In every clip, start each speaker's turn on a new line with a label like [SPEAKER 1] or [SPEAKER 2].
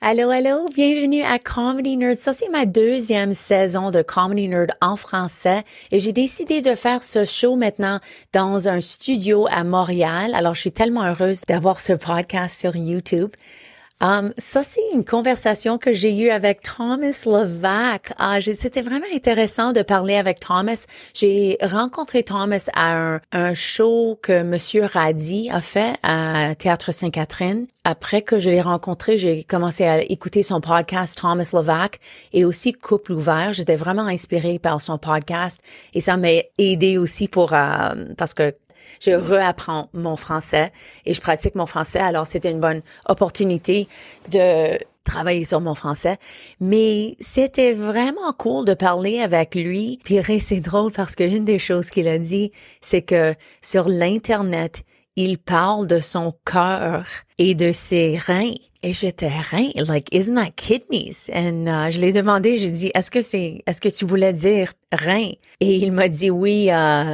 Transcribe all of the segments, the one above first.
[SPEAKER 1] Allô, allô, bienvenue à Comedy Nerd. Ça, c'est ma deuxième saison de Comedy Nerd en français et j'ai décidé de faire ce show maintenant dans un studio à Montréal. Alors, je suis tellement heureuse d'avoir ce podcast sur YouTube. Ça, c'est une conversation que j'ai eue avec Thomas Levac. C'était vraiment intéressant de parler avec Thomas. J'ai rencontré Thomas à un show que Monsieur Radi a fait à Théâtre Sainte-Catherine. Après que je l'ai rencontré, j'ai commencé à écouter son podcast Thomas Levac et aussi Couple ouvert. J'étais vraiment inspirée par son podcast et ça m'a aidé aussi parce que je réapprends mon français et je pratique mon français. Alors, c'était une bonne opportunité de travailler sur mon français. Mais c'était vraiment cool de parler avec lui. Puis c'est drôle parce qu'une des choses qu'il a dit, c'est que sur l'Internet, il parle de son cœur et de ses reins. Et j'étais reins, like, isn't that kidneys? And je l'ai demandé, j'ai dit, est-ce que tu voulais dire reins? Et il m'a dit oui,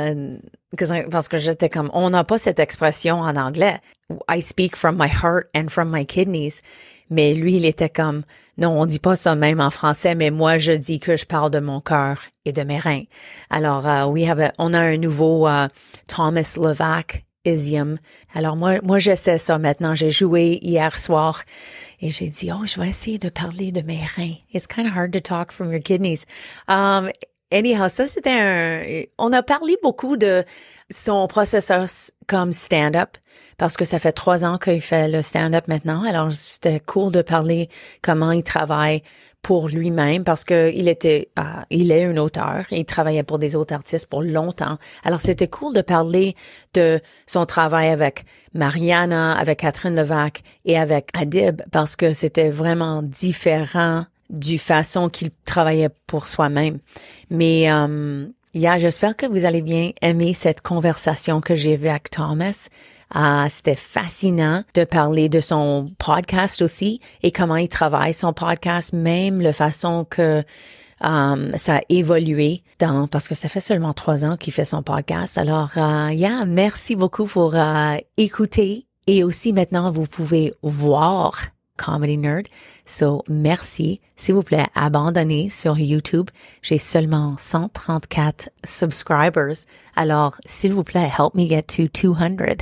[SPEAKER 1] parce que j'étais comme, on n'a pas cette expression en anglais. I speak from my heart and from my kidneys. Mais lui, il était comme, non, on dit pas ça même en français, mais moi, je dis que je parle de mon cœur et de mes reins. Alors, on a un nouveau Thomas Levac idiom. Alors, moi, j'essaie ça maintenant. J'ai joué hier soir et j'ai dit, je vais essayer de parler de mes reins. It's kind of hard to talk from your kidneys. Anyhow, ça, on a parlé beaucoup de son processus comme stand-up parce que ça fait 3 ans qu'il fait le stand-up maintenant. Alors, c'était cool de parler comment il travaille pour lui-même parce que il est un auteur. Il travaillait pour des autres artistes pour longtemps. Alors, c'était cool de parler de son travail avec Mariana, avec Catherine Levac et avec Adib parce que c'était vraiment différent du façon qu'il travaillait pour soi-même. Mais j'espère que vous allez bien aimer cette conversation que j'ai eue avec Thomas. C'était fascinant de parler de son podcast aussi et comment il travaille son podcast, même la façon que ça a évolué parce que ça fait seulement 3 ans qu'il fait son podcast. Alors, merci beaucoup pour écouter et aussi maintenant vous pouvez voir Comedy Nerd. So, merci. S'il vous plaît, abandonnez sur YouTube. J'ai seulement 134 subscribers. Alors, s'il vous plaît, help me get to 200.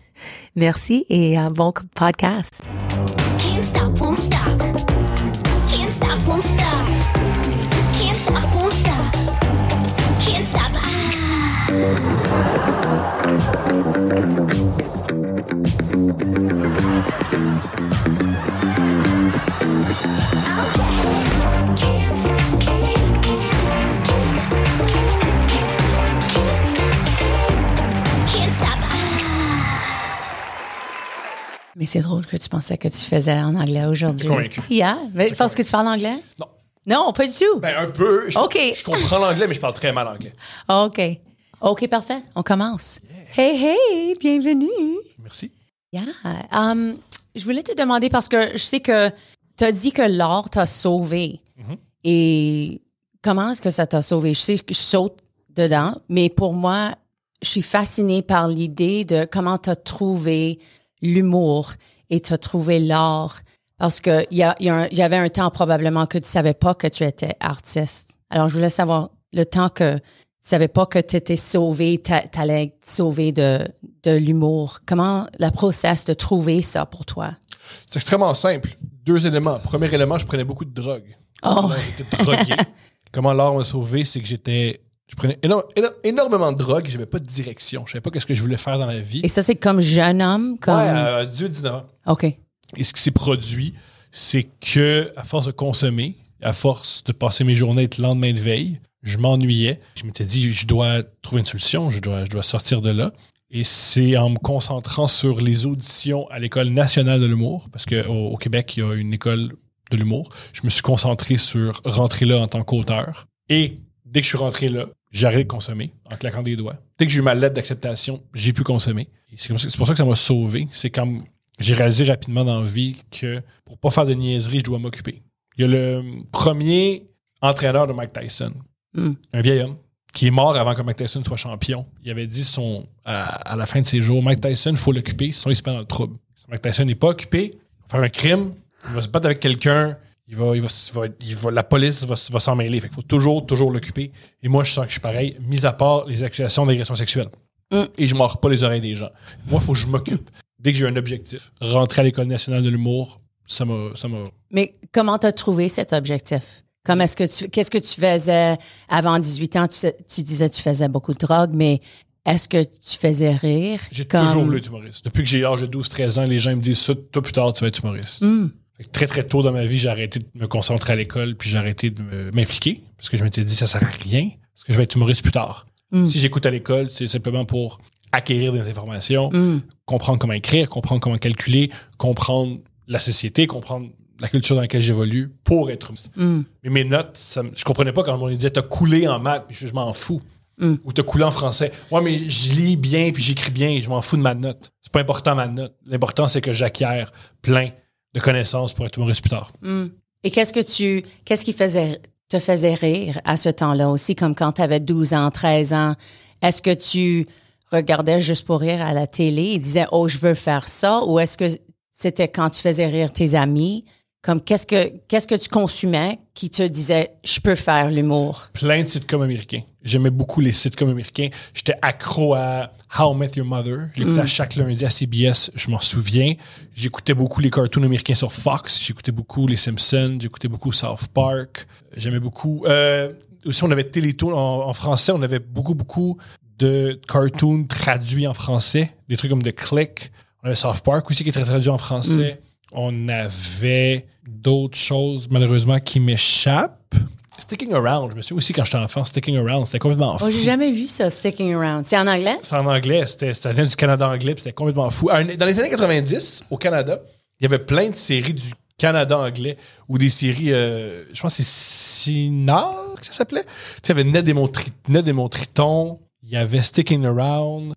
[SPEAKER 1] Merci et bon podcast.
[SPEAKER 2] Can't stop, won't stop. Can't stop, won't stop. Can't stop, won't stop. Can't stop.
[SPEAKER 1] Mais c'est drôle que tu pensais que tu faisais en anglais aujourd'hui.
[SPEAKER 3] T'es convaincu.
[SPEAKER 1] Yeah. Mais parce que tu parles anglais?
[SPEAKER 3] Non.
[SPEAKER 1] Non, pas du tout.
[SPEAKER 3] Ben, un peu.
[SPEAKER 1] OK.
[SPEAKER 3] Je comprends l'anglais, mais je parle très mal anglais.
[SPEAKER 1] OK. OK, parfait. On commence. Yeah. Hey, bienvenue.
[SPEAKER 3] Merci.
[SPEAKER 1] Yeah. Je voulais te demander parce que je sais que tu as dit que l'art t'a sauvé. Mm-hmm. Et comment est-ce que ça t'a sauvé? Je sais que je saute dedans, mais pour moi, je suis fascinée par l'idée de comment tu as trouvé l'humour et tu as trouvé l'art. Parce qu'il y avait un temps probablement que tu ne savais pas que tu étais artiste. Alors, je voulais savoir le temps que tu ne savais pas que tu étais sauvé, tu allais être sauvé de l'humour. Comment le process de trouver ça pour toi?
[SPEAKER 3] C'est extrêmement simple. 2 éléments. Premier élément, je prenais beaucoup de drogue.
[SPEAKER 1] Oh!
[SPEAKER 3] J'étais drogué. Comment l'art m'a sauvé, c'est que je prenais énormément de drogue et je n'avais pas de direction. Je ne savais pas ce que je voulais faire dans la vie.
[SPEAKER 1] Et ça, c'est comme jeune homme? Comme...
[SPEAKER 3] Ouais, 18-19 ans.
[SPEAKER 1] OK.
[SPEAKER 3] Et ce qui s'est produit, c'est que à force de consommer, à force de passer mes journées à être lendemain de veille, je m'ennuyais. Je m'étais dit, je dois trouver une solution, je dois sortir de là. Et c'est en me concentrant sur les auditions à l'École nationale de l'humour, parce qu'au Québec, il y a une école de l'humour. Je me suis concentré sur rentrer là en tant qu'auteur. Et dès que je suis rentré là, j'ai arrêté de consommer en claquant des doigts. Dès que j'ai eu ma lettre d'acceptation, j'ai pu consommer. Et c'est pour ça que ça m'a sauvé. C'est comme j'ai réalisé rapidement dans la vie que pour pas faire de niaiserie, je dois m'occuper. Il y a le premier entraîneur de Mike Tyson, un vieil homme, qui est mort avant que Mike Tyson soit champion. Il avait dit à la fin de ses jours, Mike Tyson, il faut l'occuper, sinon il se met dans le trouble. Si Mike Tyson n'est pas occupé, il va faire un crime, Il va se battre avec quelqu'un, la police va s'en mêler. Fait qu'il faut toujours l'occuper. Et moi, je sens que je suis pareil, mis à part les accusations d'agression sexuelle. Et je mords pas les oreilles des gens. Moi, il faut que je m'occupe. Dès que j'ai un objectif, rentrer à l'École nationale de l'humour, ça m'a...
[SPEAKER 1] Mais comment t'as trouvé cet objectif? Qu'est-ce que tu faisais avant 18 ans? Tu disais que tu faisais beaucoup de drogue, mais est-ce que tu faisais rire?
[SPEAKER 3] J'ai toujours voulu être humoriste. Depuis que j'ai l'âge de 12-13 ans, les gens me disent ça, toi plus tard, tu vas être humoriste. Fait que très, très tôt dans ma vie, j'ai arrêté de me concentrer à l'école, puis j'ai arrêté de m'impliquer, parce que je m'étais dit, ça sert à rien, parce que je vais être humoriste plus tard. Si j'écoute à l'école, c'est simplement pour acquérir des informations, comprendre comment écrire, comprendre comment calculer, comprendre la société, comprendre la culture dans laquelle j'évolue pour être humoriste. Mais mes notes, je comprenais pas quand on me disait, t'as coulé en maths, puis je m'en fous. Ou t'as coulé en français. Ouais, mais je lis bien, puis j'écris bien, je m'en fous de ma note. C'est pas important, ma note. L'important, c'est que j'acquière plein de connaissances pour être humoriste plus tard.
[SPEAKER 1] Et qu'est-ce qui te faisait rire à ce temps-là aussi, comme quand tu avais 12 ans, 13 ans? Est-ce que tu regardais juste pour rire à la télé et disais, oh, je veux faire ça? Ou est-ce que c'était quand tu faisais rire tes amis? Comme qu'est-ce que tu consumais qui te disait, je peux faire l'humour?
[SPEAKER 3] Plein de sitcoms américains. J'aimais beaucoup les sitcoms américains. J'étais accro à How I Met Your Mother. Je l'écoutais chaque lundi à CBS, je m'en souviens. J'écoutais beaucoup les cartoons américains sur Fox. J'écoutais beaucoup les Simpsons. J'écoutais beaucoup South Park. J'aimais beaucoup... aussi, on avait Télétoon en français. On avait beaucoup de cartoons traduits en français. Des trucs comme The Click. On avait South Park aussi qui était traduit en français. On avait d'autres choses, malheureusement, qui m'échappent. Sticking Around, je me souviens aussi quand j'étais enfant, Sticking Around, c'était complètement fou.
[SPEAKER 1] Oh, j'ai jamais vu ça, Sticking Around. C'est en anglais?
[SPEAKER 3] C'est en anglais, ça vient du Canada anglais, puis c'était complètement fou. Dans les années 90, au Canada, il y avait plein de séries du Canada anglais, ou des séries, je pense que c'est Sinard que ça s'appelait. Tu sais, il y avait Ned et mon Triton, il y avait Sticking Around,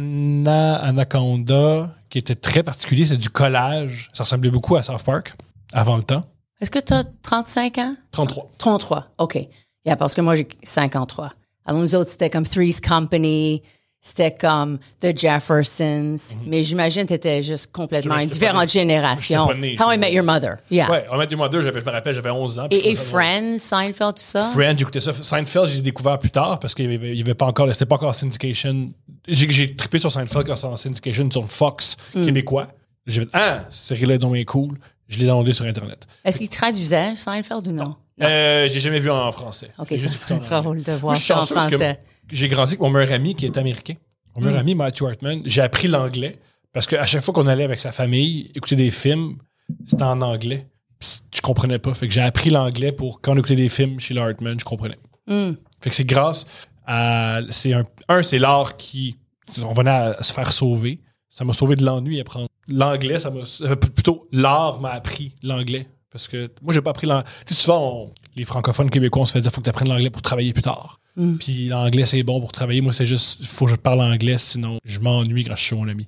[SPEAKER 3] Anaconda, qui était très particulier, c'est du collage. Ça ressemblait beaucoup à South Park, avant le temps.
[SPEAKER 1] Est-ce que tu as 35 ans?
[SPEAKER 3] 33.
[SPEAKER 1] 33, OK. Yeah, parce que moi, j'ai 53. Alors, nous autres, c'était comme Three's Company, c'était comme The Jeffersons, mais j'imagine que tu étais juste complètement une différente génération. How I Met Your Mother. Yeah.
[SPEAKER 3] Ouais, How I Met Your Mother, je me rappelle, j'avais 11 ans.
[SPEAKER 1] Et Friends, Seinfeld, tout ça?
[SPEAKER 3] Friends, j'écoutais ça. Seinfeld, j'ai découvert plus tard parce qu'il y avait pas encore, c'était pas encore syndication. J'ai trippé sur Seinfeld quand c'était en syndication sur Fox québécois. J'ai fait, cette série-là est donc bien cool. Je l'ai downloadé sur Internet.
[SPEAKER 1] Est-ce qu'il traduisait Seinfeld ou non?
[SPEAKER 3] J'ai jamais vu en français.
[SPEAKER 1] OK, ça serait trop drôle de voir ça en français.
[SPEAKER 3] J'ai grandi avec mon meilleur ami qui est américain. Mon meilleur ami, Matthew Hartman. J'ai appris l'anglais parce qu'à chaque fois qu'on allait avec sa famille écouter des films, c'était en anglais. Psst, je comprenais pas. Fait que j'ai appris l'anglais pour quand on écoutait des films chez le Hartman, je comprenais. Fait que c'est grâce à... C'est l'art qui... On venait à se faire sauver. Ça m'a sauvé de l'ennui apprendre. L'anglais, plutôt, l'art m'a appris l'anglais. Parce que moi, j'ai pas appris l'anglais. Tu sais, souvent, les francophones québécois, on se fait dire, faut que tu apprennes l'anglais pour travailler plus tard. Puis l'anglais, c'est bon pour travailler. Moi, c'est juste, faut que je parle anglais, sinon je m'ennuie quand je suis chez mon ami.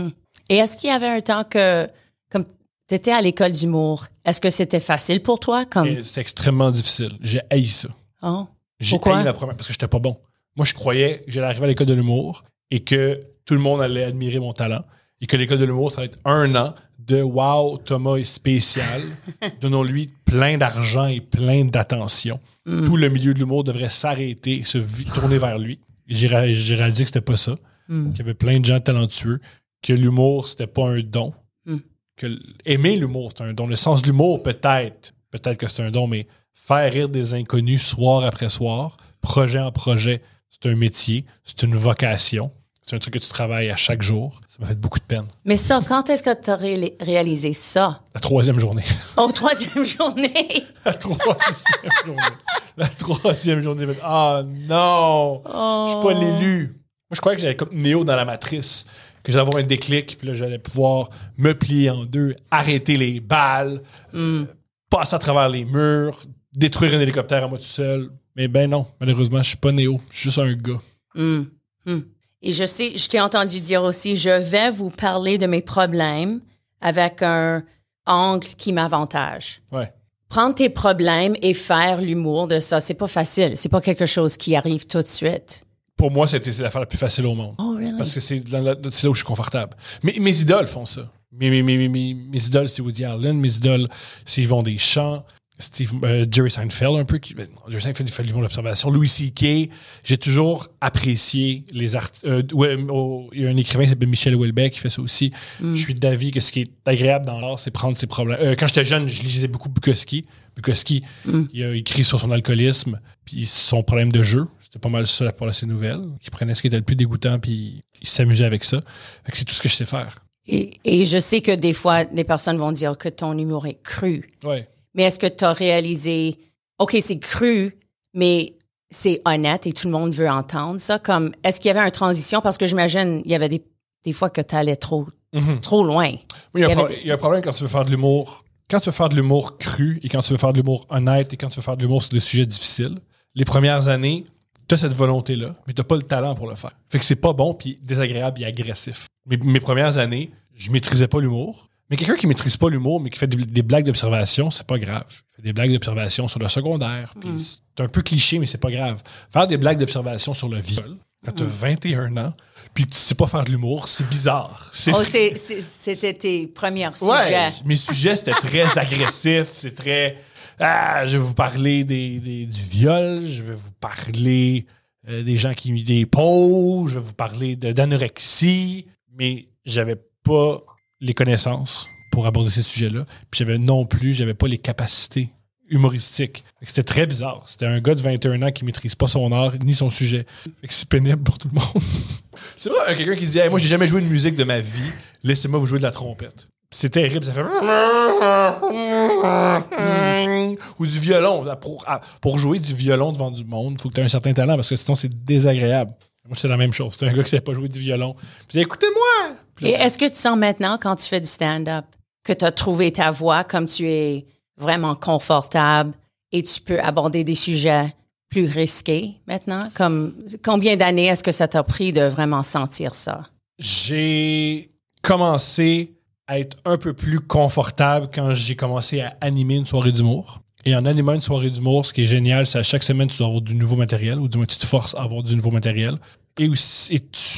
[SPEAKER 1] Et est-ce qu'il y avait un temps que, comme tu étais à l'école d'humour, est-ce que c'était facile pour toi?
[SPEAKER 3] C'est extrêmement difficile. J'ai haï ça.
[SPEAKER 1] Oh.
[SPEAKER 3] J'ai haï la première, parce que j'étais pas bon. Moi, je croyais que j'allais arriver à l'école de l'humour et que tout le monde allait admirer mon talent et que l'école de l'humour, ça allait être 1 an de « Wow, Thomas est spécial. Donnons-lui plein d'argent et plein d'attention. » Tout le milieu de l'humour devrait s'arrêter et se tourner vers lui. Et j'ai réalisé que c'était pas ça. Qu'il y avait plein de gens talentueux. Que l'humour, c'était pas un don. Que aimer l'humour, c'est un don. Le sens de l'humour, peut-être que c'est un don, mais faire rire des inconnus soir après soir, projet en projet, c'est un métier, c'est une vocation. C'est un truc que tu travailles à chaque jour. Ça m'a fait beaucoup de peine.
[SPEAKER 1] Mais ça, quand est-ce que tu as réalisé ça?
[SPEAKER 3] La 3e journée.
[SPEAKER 1] Oh, 3e journée!
[SPEAKER 3] La 3e journée. La 3e journée. Ah non! Je suis pas l'élu. Moi, je croyais que j'avais comme Néo dans la matrice, que j'allais avoir un déclic, puis là, j'allais pouvoir me plier en deux, arrêter les balles, passer à travers les murs, détruire un hélicoptère à moi tout seul. Mais ben non, malheureusement, je suis pas Néo. Je suis juste un gars.
[SPEAKER 1] Et je t'ai entendu dire aussi, je vais vous parler de mes problèmes avec un angle qui m'avantage.
[SPEAKER 3] Ouais.
[SPEAKER 1] Prendre tes problèmes et faire l'humour de ça, c'est pas facile. C'est pas quelque chose qui arrive tout de suite.
[SPEAKER 3] Pour moi, c'est l'affaire la plus facile au monde.
[SPEAKER 1] Oh, really?
[SPEAKER 3] Parce que c'est là où je suis confortable. Mais mes idoles font ça. Mes idoles, c'est Woody Allen. Mes idoles, c'est Yvon Deschamps. Jerry Seinfeld un peu. Jerry Seinfeld, il fait de l'humour d'observation. Louis C.K. J'ai toujours apprécié les artistes. Il y a un écrivain qui s'appelle Michel Houellebecq qui fait ça aussi. Je suis d'avis que ce qui est agréable dans l'art, c'est prendre ses problèmes. Quand j'étais jeune, je lisais beaucoup Bukowski. Bukowski, il a écrit sur son alcoolisme puis son problème de jeu. C'était pas mal ça pour ses nouvelles. Il prenait ce qui était le plus dégoûtant puis il s'amusait avec ça. Fait que c'est tout ce que je sais faire.
[SPEAKER 4] Et je sais que des fois, les personnes vont dire que ton humour est cru.
[SPEAKER 3] Ouais.
[SPEAKER 4] Mais est-ce que tu as réalisé, OK, c'est cru, mais c'est honnête et tout le monde veut entendre ça? Comme, est-ce qu'il y avait une transition? Parce que j'imagine, il y avait des fois que tu allais trop loin.
[SPEAKER 3] Oui, il y a un problème quand tu veux faire de l'humour. Quand tu veux faire de l'humour cru et quand tu veux faire de l'humour honnête et quand tu veux faire de l'humour sur des sujets difficiles, les premières années, tu as cette volonté-là, mais tu n'as pas le talent pour le faire. Fait que c'est pas bon, puis désagréable et agressif. Mes premières années, je maîtrisais pas l'humour. Mais quelqu'un qui maîtrise pas l'humour, mais qui fait des blagues d'observation, c'est pas grave. Il fait des blagues d'observation sur le secondaire. Puis c'est un peu cliché, mais c'est pas grave. Faire des blagues d'observation sur le viol, quand tu as 21 ans, puis que tu sais pas faire de l'humour, c'est bizarre.
[SPEAKER 4] C'était tes premiers sujets.
[SPEAKER 3] Ouais, mes sujets, c'était très agressif. C'est très... je vais vous parler du viol. Je vais vous parler des gens qui ont des pauvres. Je vais vous parler d'anorexie. Mais j'avais pas les connaissances pour aborder ces sujets-là. Puis j'avais pas les capacités humoristiques. Fait que c'était très bizarre. C'était un gars de 21 ans qui maîtrise pas son art ni son sujet. Fait que c'est pénible pour tout le monde. C'est vrai, quelqu'un qui dit hey, « Moi, j'ai jamais joué de musique de ma vie. Laissez-moi vous jouer de la trompette. » C'est terrible. Ça fait... Ou du violon. Pour jouer du violon devant du monde, il faut que tu aies un certain talent parce que sinon, c'est désagréable. Moi, c'est la même chose. C'est un gars qui ne savait pas jouer du violon. Puis écoutez-moi!
[SPEAKER 4] Et est-ce que tu sens maintenant, quand tu fais du stand-up, que tu as trouvé ta voix comme tu es vraiment confortable et tu peux aborder des sujets plus risqués maintenant? Comme, combien d'années est-ce que ça t'a pris de vraiment sentir ça? J'ai
[SPEAKER 3] commencé à être un peu plus confortable quand j'ai commencé à animer une soirée d'humour. Et en animant une soirée d'humour, ce qui est génial, c'est à chaque semaine, tu dois avoir du nouveau matériel, ou du moins tu te forces à avoir du nouveau matériel. Et aussi,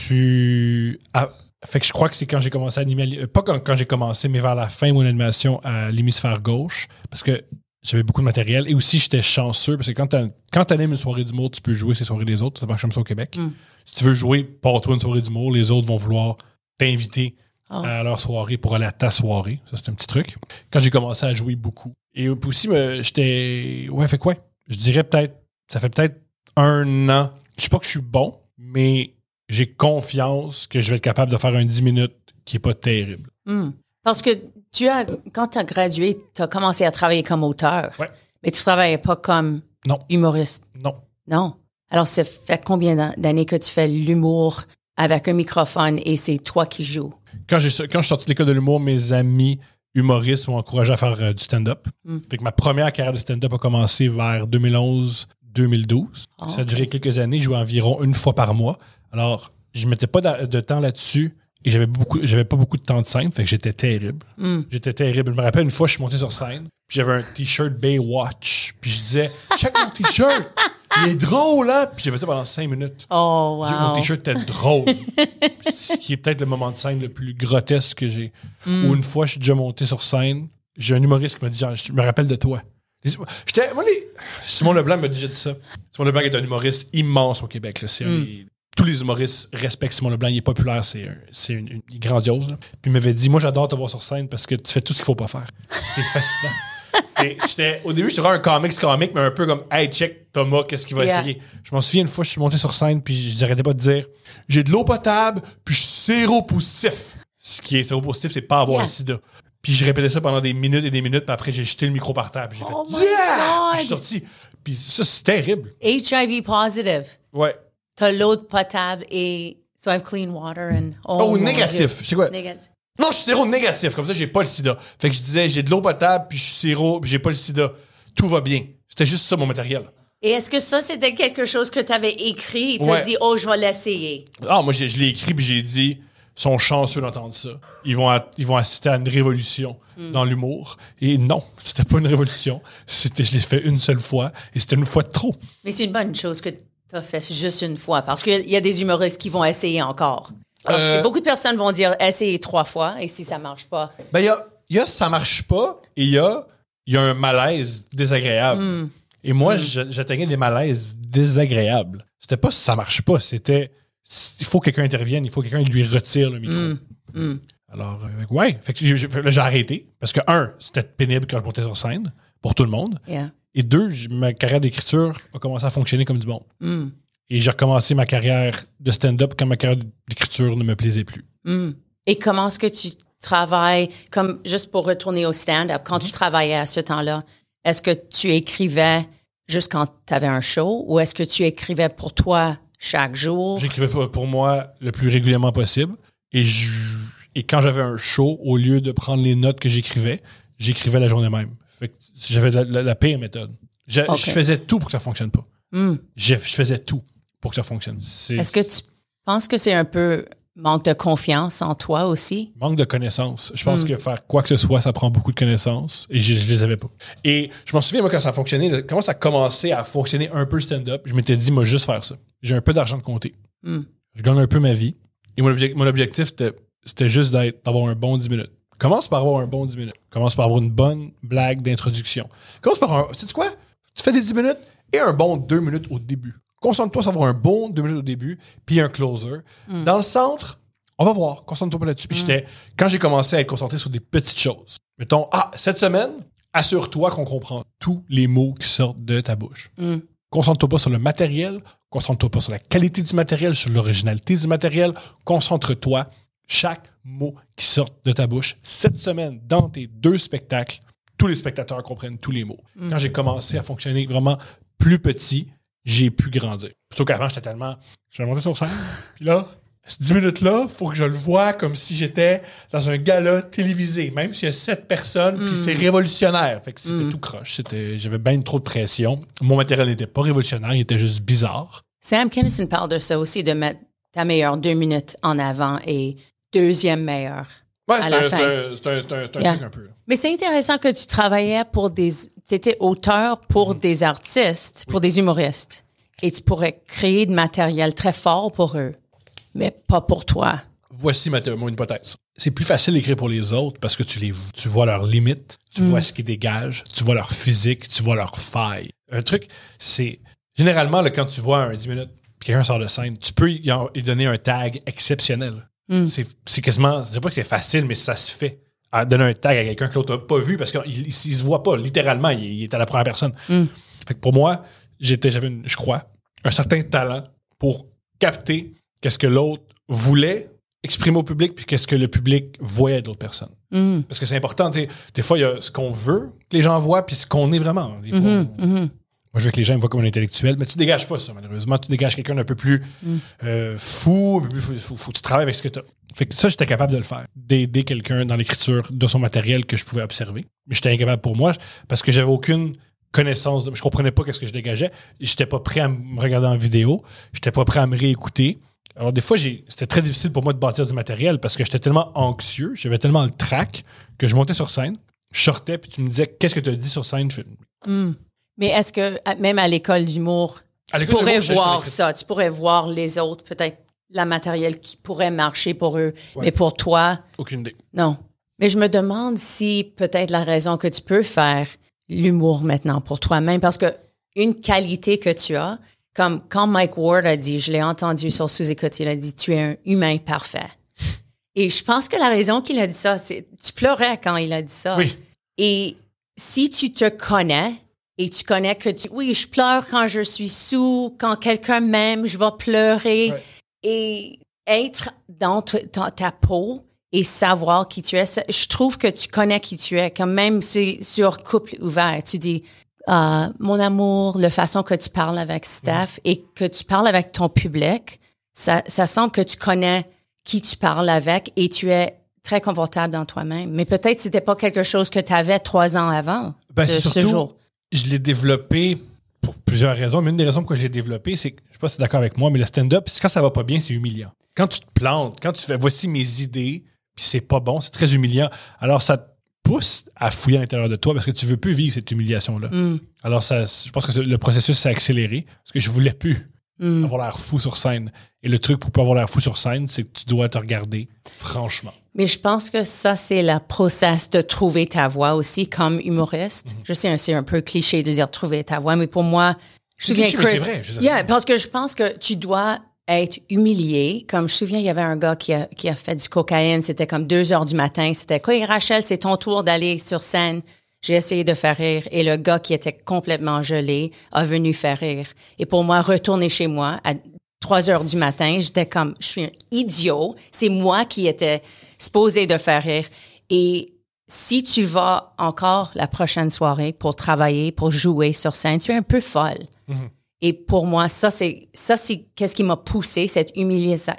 [SPEAKER 3] fait que je crois que c'est quand j'ai commencé à animer, pas quand j'ai commencé, mais vers la fin de mon animation à l'hémisphère gauche, parce que j'avais beaucoup de matériel. Et aussi, j'étais chanceux, parce que quand tu animes une soirée d'humour, tu peux jouer ces soirées des autres. Ça marche comme ça au Québec. Si tu veux jouer, pars-toi une soirée d'humour, les autres vont vouloir t'inviter à leur soirée pour aller à ta soirée. Ça, c'est un petit truc. Quand j'ai commencé à jouer beaucoup. Et aussi, j'étais... Ouais, fait quoi? Je dirais peut-être... Ça fait peut-être 1 an. Je sais pas que je suis bon, mais j'ai confiance que je vais être capable de faire un 10 minutes qui est pas terrible.
[SPEAKER 4] Parce que quand tu as gradué, tu as commencé à travailler comme auteur.
[SPEAKER 3] Ouais.
[SPEAKER 4] Mais tu travaillais pas comme humoriste. Non. Alors, ça fait combien d'années que tu fais l'humour avec un microphone et c'est toi qui joues?
[SPEAKER 3] Quand je suis sorti de l'école de l'humour, mes amis humoristes m'ont encouragé à faire du stand-up. Fait que ma première carrière de stand-up a commencé vers 2011-2012. Ça a duré quelques années. Je jouais environ 1 fois par mois. Alors, je ne mettais pas de temps là-dessus et j'avais pas beaucoup de temps de scène. Fait que j'étais terrible. J'étais terrible. Je me rappelle une fois, je suis monté sur scène. Puis j'avais un T-shirt Baywatch. Puis je disais, check mon T-shirt! Il est drôle, hein? Puis j'ai fait ça pendant 5 minutes.
[SPEAKER 4] Oh, wow.
[SPEAKER 3] Mon T-shirt était drôle. Ce qui est peut-être le moment de scène le plus grotesque que j'ai. Où une fois, je suis déjà monté sur scène. J'ai un humoriste qui m'a dit, genre, je me rappelle de toi. Simon Leblanc m'a déjà dit ça. Simon Leblanc est un humoriste immense au Québec. Là. Tous les humoristes respectent Simon Leblanc. Il est populaire. C'est il est grandiose. Là. Puis il m'avait dit, moi, j'adore te voir sur scène parce que tu fais tout ce qu'il faut pas faire. C'est fascinant. Et au début, j'étais vraiment un comique, mais un peu comme, hey, check Thomas, qu'est-ce qu'il va essayer? Je m'en souviens une fois, je suis monté sur scène, puis je n'arrêtais pas de dire, j'ai de l'eau potable, puis je suis séropositif. Ce qui est séropositif, c'est pas avoir le sida. Puis je répétais ça pendant des minutes et des minutes, puis après, j'ai jeté le micro par terre, puis j'ai fait,
[SPEAKER 4] my God!
[SPEAKER 3] Puis je suis sorti. Puis ça, c'est terrible.
[SPEAKER 4] HIV positive.
[SPEAKER 3] Ouais.
[SPEAKER 4] T'as l'eau potable et so I have clean water and...
[SPEAKER 3] négatif. C'est quoi?
[SPEAKER 4] Négatif.
[SPEAKER 3] Non, je suis séro-négatif. Comme ça, j'ai pas le sida. Fait que je disais, j'ai de l'eau potable, puis je suis séro, puis j'ai pas le sida. Tout va bien. C'était juste ça, mon matériel.
[SPEAKER 4] Et est-ce que ça, c'était quelque chose que tu avais écrit et tu as dit, je vais l'essayer?
[SPEAKER 3] Ah, moi, je l'ai écrit, puis j'ai dit, ils sont chanceux d'entendre ça. Ils vont assister à une révolution dans l'humour. Et non, c'était pas une révolution. Je l'ai fait une seule fois, et c'était une fois de trop.
[SPEAKER 4] Mais c'est une bonne chose que tu as fait juste une fois, parce qu'il y a des humoristes qui vont essayer encore. Parce que beaucoup de personnes vont dire essayez 3 fois et si ça marche pas.
[SPEAKER 3] Ben, il y a ça marche pas et il y a un malaise désagréable. Et moi, j'atteignais des malaises désagréables. C'était pas ça marche pas, c'était il faut que quelqu'un intervienne, il faut que quelqu'un lui retire le micro. Alors, ouais. Fait que là, j'ai arrêté parce que, c'était pénible quand je montais sur scène pour tout le monde.
[SPEAKER 4] Yeah.
[SPEAKER 3] Et 2, ma carrière d'écriture a commencé à fonctionner comme du bon. Et j'ai recommencé ma carrière de stand-up quand ma carrière d'écriture ne me plaisait plus.
[SPEAKER 4] Et comment est-ce que tu travailles, comme juste pour retourner au stand-up, quand tu travaillais à ce temps-là, est-ce que tu écrivais juste quand tu avais un show ou est-ce que tu écrivais pour toi chaque jour?
[SPEAKER 3] J'écrivais pour moi le plus régulièrement possible. Et quand j'avais un show, au lieu de prendre les notes que j'écrivais la journée même. Fait que j'avais la pire méthode. Je faisais tout pour que ça fonctionne pas. Je faisais tout pour que ça fonctionne.
[SPEAKER 4] Est-ce que tu penses que c'est un peu manque de confiance en toi aussi?
[SPEAKER 3] Manque de connaissances. Je pense que faire quoi que ce soit, ça prend beaucoup de connaissances et je les avais pas. Et je m'en souviens, moi, quand ça fonctionnait, comment ça a commencé à fonctionner un peu le stand-up, je m'étais dit, moi, juste faire ça. J'ai un peu d'argent de compter. Je gagne un peu ma vie. Et mon objectif, c'était juste d'avoir un bon 10 minutes. Commence par avoir un bon 10 minutes. Commence par avoir une bonne blague d'introduction. Commence par sais-tu quoi? Tu fais des 10 minutes et un bon 2 minutes au début. Concentre-toi sur avoir un bon 2 minutes au début, puis un closer. Dans le centre, on va voir. Concentre-toi pas là-dessus. Puis quand j'ai commencé à être concentré sur des petites choses, mettons, cette semaine, assure-toi qu'on comprend tous les mots qui sortent de ta bouche. Concentre-toi pas sur le matériel, concentre-toi pas sur la qualité du matériel, sur l'originalité du matériel. Concentre-toi chaque mot qui sort de ta bouche. Cette semaine, dans tes 2 spectacles, tous les spectateurs comprennent tous les mots. Quand j'ai commencé à fonctionner vraiment plus petit, j'ai pu grandir. Plutôt qu'avant, j'étais tellement... Je vais monter sur scène, puis là, ces 10 minutes-là, il faut que je le voie comme si j'étais dans un gala télévisé, même s'il y a 7 personnes, puis c'est révolutionnaire. Fait que c'était tout croche. J'avais bien trop de pression. Mon matériel n'était pas révolutionnaire, il était juste bizarre.
[SPEAKER 4] Sam Kinison parle de ça aussi, de mettre ta meilleure 2 minutes en avant et deuxième meilleure.
[SPEAKER 3] Ouais, c'est un truc un peu.
[SPEAKER 4] Mais c'est intéressant que tu travaillais t'étais auteur pour des artistes, pour des humoristes. Et tu pourrais créer de matériel très fort pour eux, mais pas pour toi.
[SPEAKER 3] Voici mon hypothèse. C'est plus facile d'écrire pour les autres parce que tu vois leurs limites, tu vois ce qu'ils dégagent, tu vois leur physique, tu vois leurs failles. Un truc, c'est... Généralement, là, quand tu vois un 10 minutes puis quelqu'un sort de scène, tu peux lui donner un tag exceptionnel. C'est quasiment... Je sais pas que c'est facile, mais ça se fait. À donner un tag à quelqu'un que l'autre n'a pas vu parce qu'il se voit pas. Littéralement, il est à la première personne. Fait que pour moi, j'avais, je crois, un certain talent pour capter qu'est-ce que l'autre voulait exprimer au public puis qu'est-ce que le public voyait d'autres personnes. Parce que c'est important. Des fois, il y a ce qu'on veut que les gens voient puis ce qu'on est vraiment. Des fois, moi, je veux que les gens me voient comme un intellectuel, mais tu dégages pas ça, malheureusement. Tu dégages quelqu'un d'un peu plus fou, un peu plus faut que tu travailles avec ce que tu as. Fait que ça, j'étais capable de le faire. D'aider quelqu'un dans l'écriture de son matériel que je pouvais observer. Mais j'étais incapable pour moi parce que j'avais aucune connaissance. Je comprenais pas qu'est-ce que je dégageais. J'étais pas prêt à me regarder en vidéo. J'étais pas prêt à me réécouter. Alors, des fois, c'était très difficile pour moi de bâtir du matériel parce que j'étais tellement anxieux, j'avais tellement le trac que je montais sur scène, je sortais, puis tu me disais, qu'est-ce que tu as dit sur scène?
[SPEAKER 4] Mais est-ce que, même à l'école d'humour, tu pourrais voir ça, tu pourrais voir les autres, peut-être la matériel qui pourrait marcher pour eux, mais pour toi...
[SPEAKER 3] Aucune idée.
[SPEAKER 4] Non. Mais je me demande si peut-être la raison que tu peux faire l'humour maintenant pour toi-même, parce que une qualité que tu as, comme quand Mike Ward a dit, je l'ai entendu sur Sous-Écoute, il a dit, tu es un humain parfait. Et je pense que la raison qu'il a dit ça, c'est, tu pleurais quand il a dit ça.
[SPEAKER 3] Oui.
[SPEAKER 4] Et si tu te connais, et tu connais que oui, je pleure quand je suis sous, quand quelqu'un m'aime, je vais pleurer.
[SPEAKER 3] Ouais.
[SPEAKER 4] Et être dans ta peau et savoir qui tu es, je trouve que tu connais qui tu es. Comme même sur Couple ouvert, tu dis, mon amour, la façon que tu parles avec Steph et que tu parles avec ton public, ça semble que tu connais qui tu parles avec et tu es très confortable dans toi-même. Mais peut-être que c'était pas quelque chose que tu avais 3 ans avant de ce jour.
[SPEAKER 3] Je l'ai développé pour plusieurs raisons. Mais une des raisons pourquoi je l'ai développé, c'est que, je sais pas si tu es d'accord avec moi, mais le stand-up, quand ça va pas bien, c'est humiliant. Quand tu te plantes, quand tu fais voici mes idées, puis c'est pas bon, c'est très humiliant. Alors, ça te pousse à fouiller à l'intérieur de toi parce que tu veux plus vivre cette humiliation-là. Alors, je pense que le processus s'est accéléré parce que je voulais plus avoir l'air fou sur scène. Et le truc pour pas avoir l'air fou sur scène, c'est que tu dois te regarder franchement.
[SPEAKER 4] Mais je pense que ça, c'est le process de trouver ta voix aussi comme humoriste. Je sais, c'est un peu cliché de dire trouver ta voix, mais pour moi, je me souviens,
[SPEAKER 3] cliché, mais
[SPEAKER 4] Chris.
[SPEAKER 3] c'est vrai, je sais.
[SPEAKER 4] Yeah, parce que je pense que tu dois être humilié. Comme je me souviens, il y avait un gars qui a fait du cocaïne. C'était comme 2 heures du matin. C'était quoi, et Rachel, c'est ton tour d'aller sur scène. J'ai essayé de faire rire et le gars qui était complètement gelé a venu faire rire. Et pour moi, retourner chez moi à 3 heures du matin, j'étais comme, je suis un idiot. C'est moi qui étais supposé de faire rire. Et si tu vas encore la prochaine soirée pour travailler, pour jouer sur scène, tu es un peu folle.
[SPEAKER 3] Mm-hmm.
[SPEAKER 4] Et pour moi, ça c'est qu'est-ce qui m'a poussé, cette humiliation.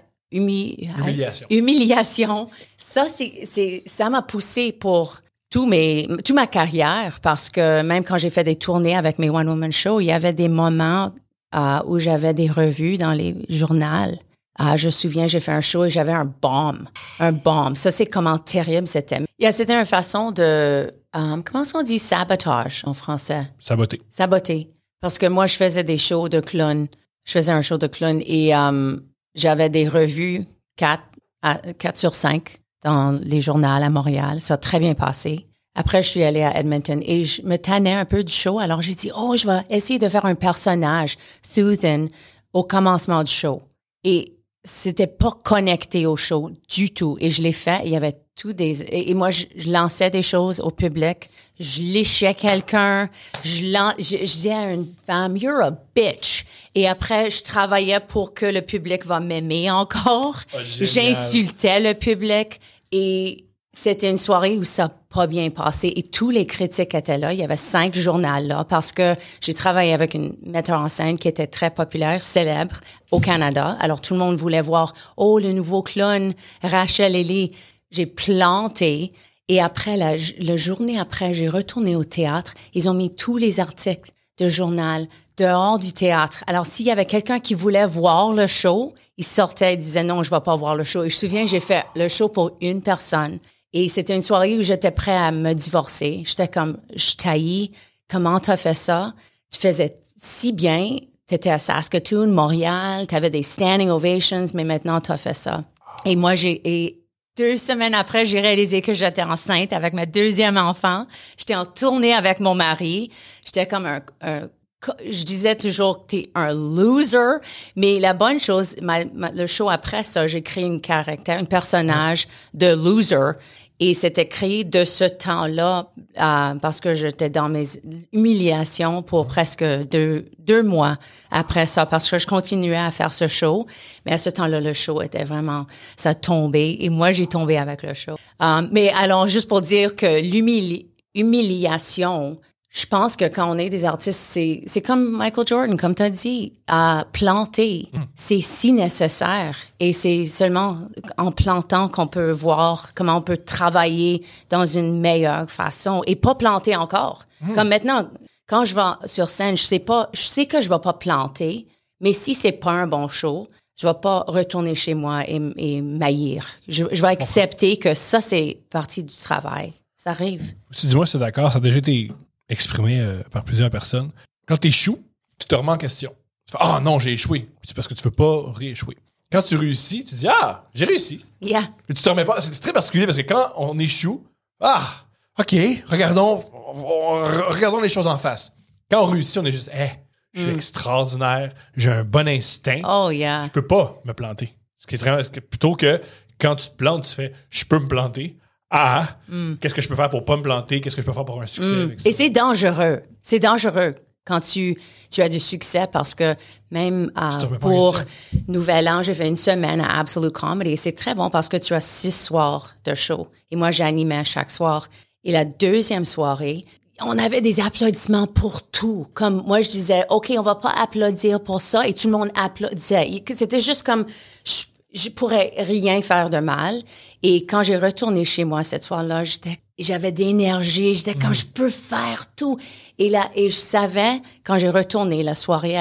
[SPEAKER 4] Ça m'a poussé pour toute ma carrière, parce que même quand j'ai fait des tournées avec mes one-woman shows, il y avait des moments où j'avais des revues dans les journaux. Je me souviens, j'ai fait un show et j'avais un bomb. Ça, c'est comment terrible c'était. C'était une façon de, comment est-ce qu'on dit sabotage en français? Saboter. Parce que moi, je faisais des shows de clown. Je faisais un show de clown et j'avais des revues 4 sur 5 dans les journaux à Montréal. Ça a très bien passé. Après, je suis allée à Edmonton et je me tannais un peu du show. Alors, j'ai dit, je vais essayer de faire un personnage, Susan, au commencement du show. Et c'était pas connecté au show du tout. Et je l'ai fait. Il y avait et moi, je lançais des choses au public. Je léchais quelqu'un. Je disais à une femme, you're a bitch. Et après, je travaillais pour que le public va m'aimer encore. J'insultais le public. Et c'était une soirée où ça n'a pas bien passé. Et tous les critiques étaient là. Il y avait 5 journaux là parce que j'ai travaillé avec une metteur en scène qui était très populaire, célèbre au Canada. Alors, tout le monde voulait voir, le nouveau clown, Rachel Ellie. J'ai planté. Et après, la journée après, j'ai retourné au théâtre. Ils ont mis tous les articles de journal dehors du théâtre. Alors, s'il y avait quelqu'un qui voulait voir le show, il sortait et disait non, je ne vais pas voir le show. Et je me souviens, j'ai fait le show pour une personne. Et c'était une soirée où j'étais prêt à me divorcer. J'étais comme, je taillis. Comment t'as fait ça? Tu faisais si bien. T'étais à Saskatoon, Montréal. T'avais des standing ovations, mais maintenant t'as fait ça. Et moi, 2 semaines après, j'ai réalisé que j'étais enceinte avec ma 2e enfant. J'étais en tournée avec mon mari. J'étais comme je disais toujours que t'es un loser, mais la bonne chose, le show après ça, j'ai créé un personnage de loser. Et c'était créé de ce temps-là parce que j'étais dans mes humiliations pour presque 2 mois après ça, parce que je continuais à faire ce show. Mais à ce temps-là, le show était vraiment, ça tombait. Et moi, j'ai tombé avec le show. Mais alors, juste pour dire que l'humiliation, je pense que quand on est des artistes, c'est comme Michael Jordan, comme tu as dit, planter, c'est si nécessaire. Et c'est seulement en plantant qu'on peut voir comment on peut travailler dans une meilleure façon et pas planter encore. Comme maintenant, quand je vais sur scène, je sais que je vais pas planter, mais si c'est pas un bon show, je vais pas retourner chez moi et m'haïr. Je vais accepter que ça, c'est partie du travail. Ça arrive.
[SPEAKER 3] Si dis-moi si t'es d'accord, ça a déjà été exprimé par plusieurs personnes. Quand tu échoues, tu te remets en question. Tu fais « non, j'ai échoué ». C'est parce que tu ne veux pas rééchouer. Quand tu réussis, tu dis « j'ai réussi ».
[SPEAKER 4] Yeah.
[SPEAKER 3] Puis tu te remets pas. C'est très particulier parce que quand on échoue, OK, regardons les choses en face. Quand on réussit, on est juste je suis extraordinaire, j'ai un bon instinct.
[SPEAKER 4] Oh yeah.
[SPEAKER 3] Je peux pas me planter. Plutôt que quand tu te plantes, tu fais « je peux me planter ». Qu'est-ce que je peux faire pour pas me planter? Qu'est-ce que je peux faire pour un succès? Avec ça?
[SPEAKER 4] Et c'est dangereux. C'est dangereux quand tu as du succès parce que même pour Nouvel An, j'ai fait une semaine à Absolute Comedy et c'est très bon parce que tu as 6 soirs de show. Et moi, j'animais chaque soir. Et la 2e soirée, on avait des applaudissements pour tout. Comme moi, je disais, OK, on va pas applaudir pour ça. Et tout le monde applaudissait. C'était juste comme... Je pourrais rien faire de mal. Et quand j'ai retourné chez moi cette soir-là, j'avais d'énergie. J'étais comme, je peux faire tout. Et je savais, quand j'ai retourné la soirée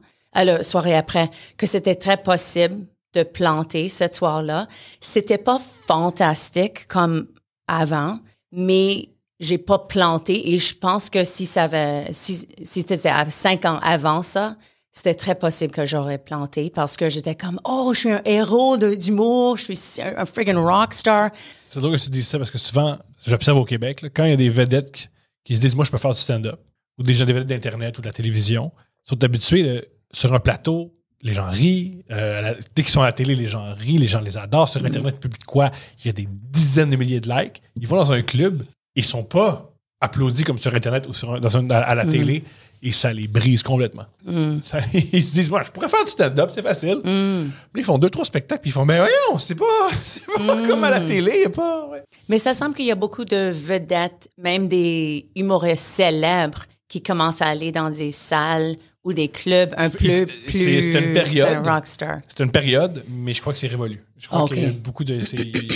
[SPEAKER 4] après, que c'était très possible de planter cette soir-là. C'était pas fantastique comme avant, mais j'ai pas planté. Et je pense que si c'était 5 ans avant ça, c'était très possible que j'aurais planté parce que j'étais comme, oh, je suis un héros d'humour, je suis un friggin' rockstar.
[SPEAKER 3] C'est drôle que tu dises ça parce que souvent, j'observe au Québec, là, quand il y a des vedettes qui se disent, moi, je peux faire du stand-up, ou des vedettes d'Internet ou de la télévision, ils sont habitués sur un plateau, les gens rient. Dès qu'ils sont à la télé, les gens rient, les gens les adorent. Sur Internet, public quoi, il y a des dizaines de milliers de likes. Ils vont dans un club, ils sont pas applaudis comme sur Internet ou à la télé, et ça les brise complètement. Ils se disent, moi, je pourrais faire du stand-up, c'est facile. Puis ils font 2-3 spectacles, puis ils font, mais voyons, c'est pas comme à la télé, il y a pas... Ouais.
[SPEAKER 4] Mais ça semble qu'il y a beaucoup de vedettes, même des humoristes célèbres, qui commencent à aller dans des salles ou des clubs un peu plus
[SPEAKER 3] c'est une période,
[SPEAKER 4] rockstar.
[SPEAKER 3] C'est une période, mais je crois que c'est révolu. Je crois qu'il y a beaucoup de...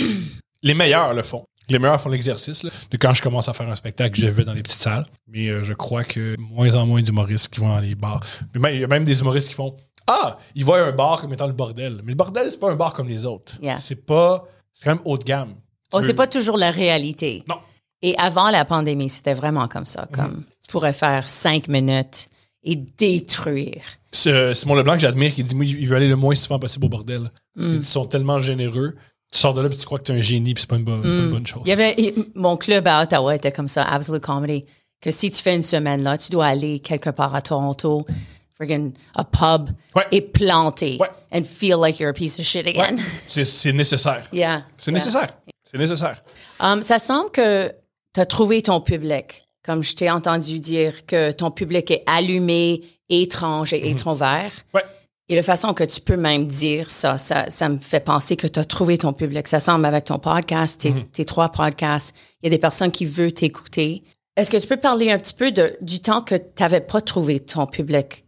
[SPEAKER 3] Les meilleurs le font. Les meilleurs font l'exercice. Là. De quand je commence à faire un spectacle, je vais dans les petites salles. Mais je crois que moins en moins d'humoristes qui vont dans les bars. Mais il y a même des humoristes qui font « Ah, ils voient un bar comme étant le bordel. » Mais le bordel, c'est pas un bar comme les autres.
[SPEAKER 4] Yeah.
[SPEAKER 3] C'est quand même haut de gamme.
[SPEAKER 4] C'est pas toujours la réalité.
[SPEAKER 3] Non.
[SPEAKER 4] Et avant la pandémie, c'était vraiment comme ça. Comme tu pourrais faire 5 minutes et détruire.
[SPEAKER 3] C'est Simon Leblanc que j'admire qui dit moi, il veut aller le moins souvent possible au bordel. Parce qu'ils sont tellement généreux. Tu sors de là et tu crois que tu es un génie puis c'est pas une bonne chose.
[SPEAKER 4] Mon club à Ottawa était comme ça, Absolute Comedy, que si tu fais une semaine là, tu dois aller quelque part à Toronto, friggin' a pub, et planter.
[SPEAKER 3] Ouais.
[SPEAKER 4] And feel like you're a piece of shit again.
[SPEAKER 3] Ouais. C'est nécessaire.
[SPEAKER 4] Yeah.
[SPEAKER 3] C'est nécessaire. C'est nécessaire.
[SPEAKER 4] Ça semble que tu as trouvé ton public. Comme je t'ai entendu dire que ton public est allumé, étrange et introvert.
[SPEAKER 3] Ouais.
[SPEAKER 4] Et la façon que tu peux même dire ça me fait penser que tu as trouvé ton public. Ça semble avec ton podcast, tes 3 podcasts. Il y a des personnes qui veulent t'écouter. Est-ce que tu peux parler un petit peu du temps que tu n'avais pas trouvé ton public,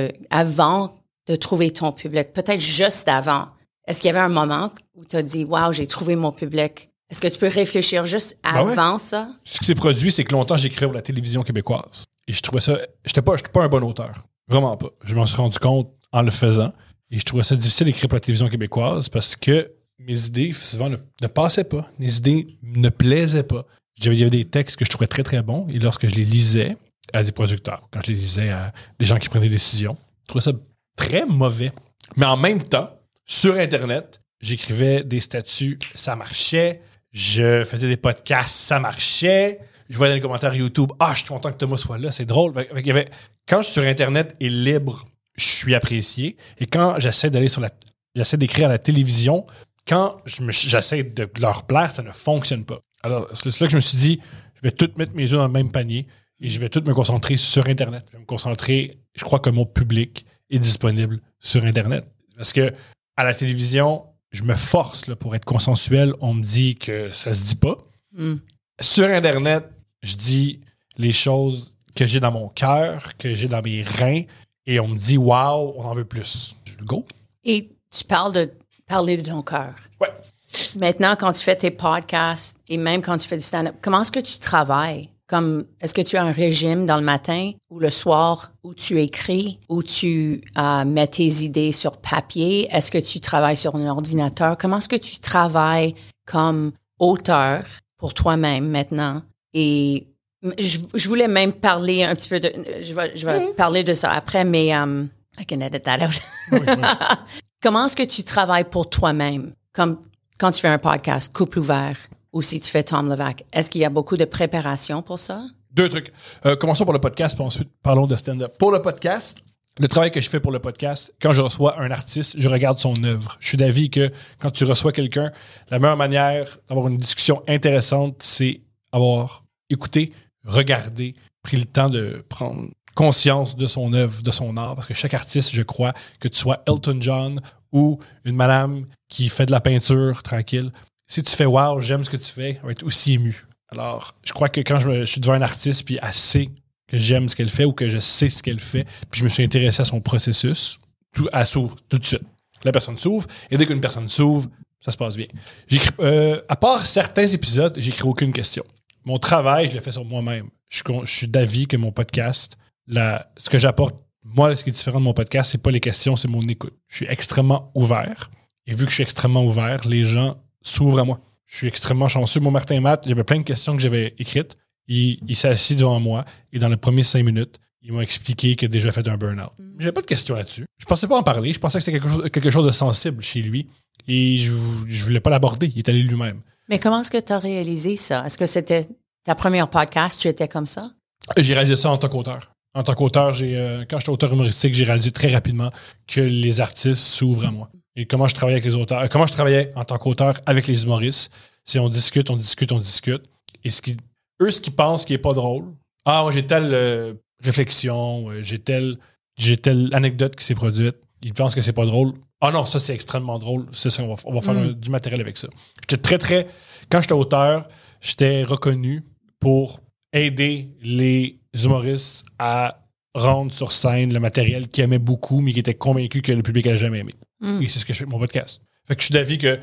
[SPEAKER 4] avant de trouver ton public, peut-être juste avant? Est-ce qu'il y avait un moment où tu as dit « Wow, j'ai trouvé mon public ». Est-ce que tu peux réfléchir juste avant ça?
[SPEAKER 3] Ce qui s'est produit, c'est que longtemps, j'écrivais pour la télévision québécoise. Et je trouvais ça... J'étais pas un bon auteur. Vraiment pas. Je m'en suis rendu compte en le faisant. Et je trouvais ça difficile d'écrire pour la télévision québécoise parce que mes idées, souvent, ne passaient pas. Mes idées ne plaisaient pas. Il y avait des textes que je trouvais très, très bons. Et lorsque je les lisais à des producteurs, quand je les lisais à des gens qui prenaient des décisions, je trouvais ça très mauvais. Mais en même temps, sur Internet, j'écrivais des statuts, ça marchait. Je faisais des podcasts, ça marchait. Je voyais dans les commentaires YouTube, « Ah, je suis content que Thomas soit là, c'est drôle. » Quand je suis sur Internet et libre, je suis apprécié. Et quand j'essaie d'écrire à la télévision, quand j'essaie de leur plaire, ça ne fonctionne pas. Alors, c'est là que je me suis dit, je vais tout mettre mes œufs dans le même panier et je vais tout me concentrer sur Internet. Je vais me concentrer, je crois que mon public est disponible sur Internet. Parce que à la télévision, je me force là, pour être consensuel. On me dit que ça se dit pas. Sur Internet, je dis les choses que j'ai dans mon cœur, que j'ai dans mes reins, et on me dit « Wow, on en veut plus. » Go!
[SPEAKER 4] Et tu parles de parler de ton cœur.
[SPEAKER 3] Ouais.
[SPEAKER 4] Maintenant, quand tu fais tes podcasts et même quand tu fais du stand-up, comment est-ce que tu travailles? Est-ce que tu as un régime dans le matin ou le soir où tu écris, où tu mets tes idées sur papier? Est-ce que tu travailles sur un ordinateur? Comment est-ce que tu travailles comme auteur pour toi-même maintenant? Et je voulais même parler un petit peu de... Je vais parler de ça après, mais I can edit that out.
[SPEAKER 3] Oui.
[SPEAKER 4] Comment est-ce que tu travailles pour toi-même? Comme quand tu fais un podcast, Couple ouvert, ou si tu fais Tom Levac, est-ce qu'il y a beaucoup de préparation pour ça?
[SPEAKER 3] 2 trucs. Commençons pour le podcast, puis ensuite parlons de stand-up. Pour le podcast, le travail que je fais pour le podcast, quand je reçois un artiste, je regarde son œuvre. Je suis d'avis que quand tu reçois quelqu'un, la meilleure manière d'avoir une discussion intéressante, c'est avoir écouté, regardé, pris le temps de prendre conscience de son œuvre, de son art, parce que chaque artiste, je crois, que tu sois Elton John ou une madame qui fait de la peinture tranquille, si tu fais « Wow, j'aime ce que tu fais », on va être aussi ému. Alors, je crois que quand je suis devant un artiste puis elle sait que j'aime ce qu'elle fait ou que je sais ce qu'elle fait, puis je me suis intéressé à son processus, elle s'ouvre tout de suite. La personne s'ouvre, et dès qu'une personne s'ouvre, ça se passe bien. J'écris, à part certains épisodes, j'écris aucune question. Mon travail, je le fais sur moi-même. Je suis d'avis que mon podcast, ce que j'apporte, moi, ce qui est différent de mon podcast, c'est pas les questions, c'est mon écoute. Je suis extrêmement ouvert. Et vu que je suis extrêmement ouvert, les gens s'ouvrent à moi. Je suis extrêmement chanceux. Moi, Martin Matt, j'avais plein de questions que j'avais écrites. Il s'est assis devant moi et dans les premiers 5 minutes, Ils m'ont expliqué qu'il a déjà fait un burn-out. J'avais pas de questions là-dessus. Je pensais pas en parler. Je pensais que c'était quelque chose de sensible chez lui. Et je voulais pas l'aborder. Il est allé lui-même.
[SPEAKER 4] Mais comment est-ce que tu as réalisé ça? Est-ce que c'était ta première podcast, tu étais comme ça?
[SPEAKER 3] J'ai réalisé ça en tant qu'auteur. En tant qu'auteur, quand j'étais auteur humoristique, j'ai réalisé très rapidement que les artistes s'ouvrent à moi. Et comment je travaillais avec les auteurs, comment je travaillais en tant qu'auteur avec les humoristes, c'est on discute. Et ce qu'ils pensent qui est pas drôle. Ah, moi, j'ai telle réflexion, j'ai telle anecdote qui s'est produite. Ils pensent que c'est pas drôle. Ah non, ça, c'est extrêmement drôle. C'est ça, on va faire du matériel avec ça. Quand j'étais auteur, j'étais reconnu pour aider les humoristes à rendre sur scène le matériel qu'ils aimaient beaucoup, mais qui étaient convaincus que le public n'allait jamais aimer. Et c'est ce que je fais avec mon podcast. Fait que je suis d'avis que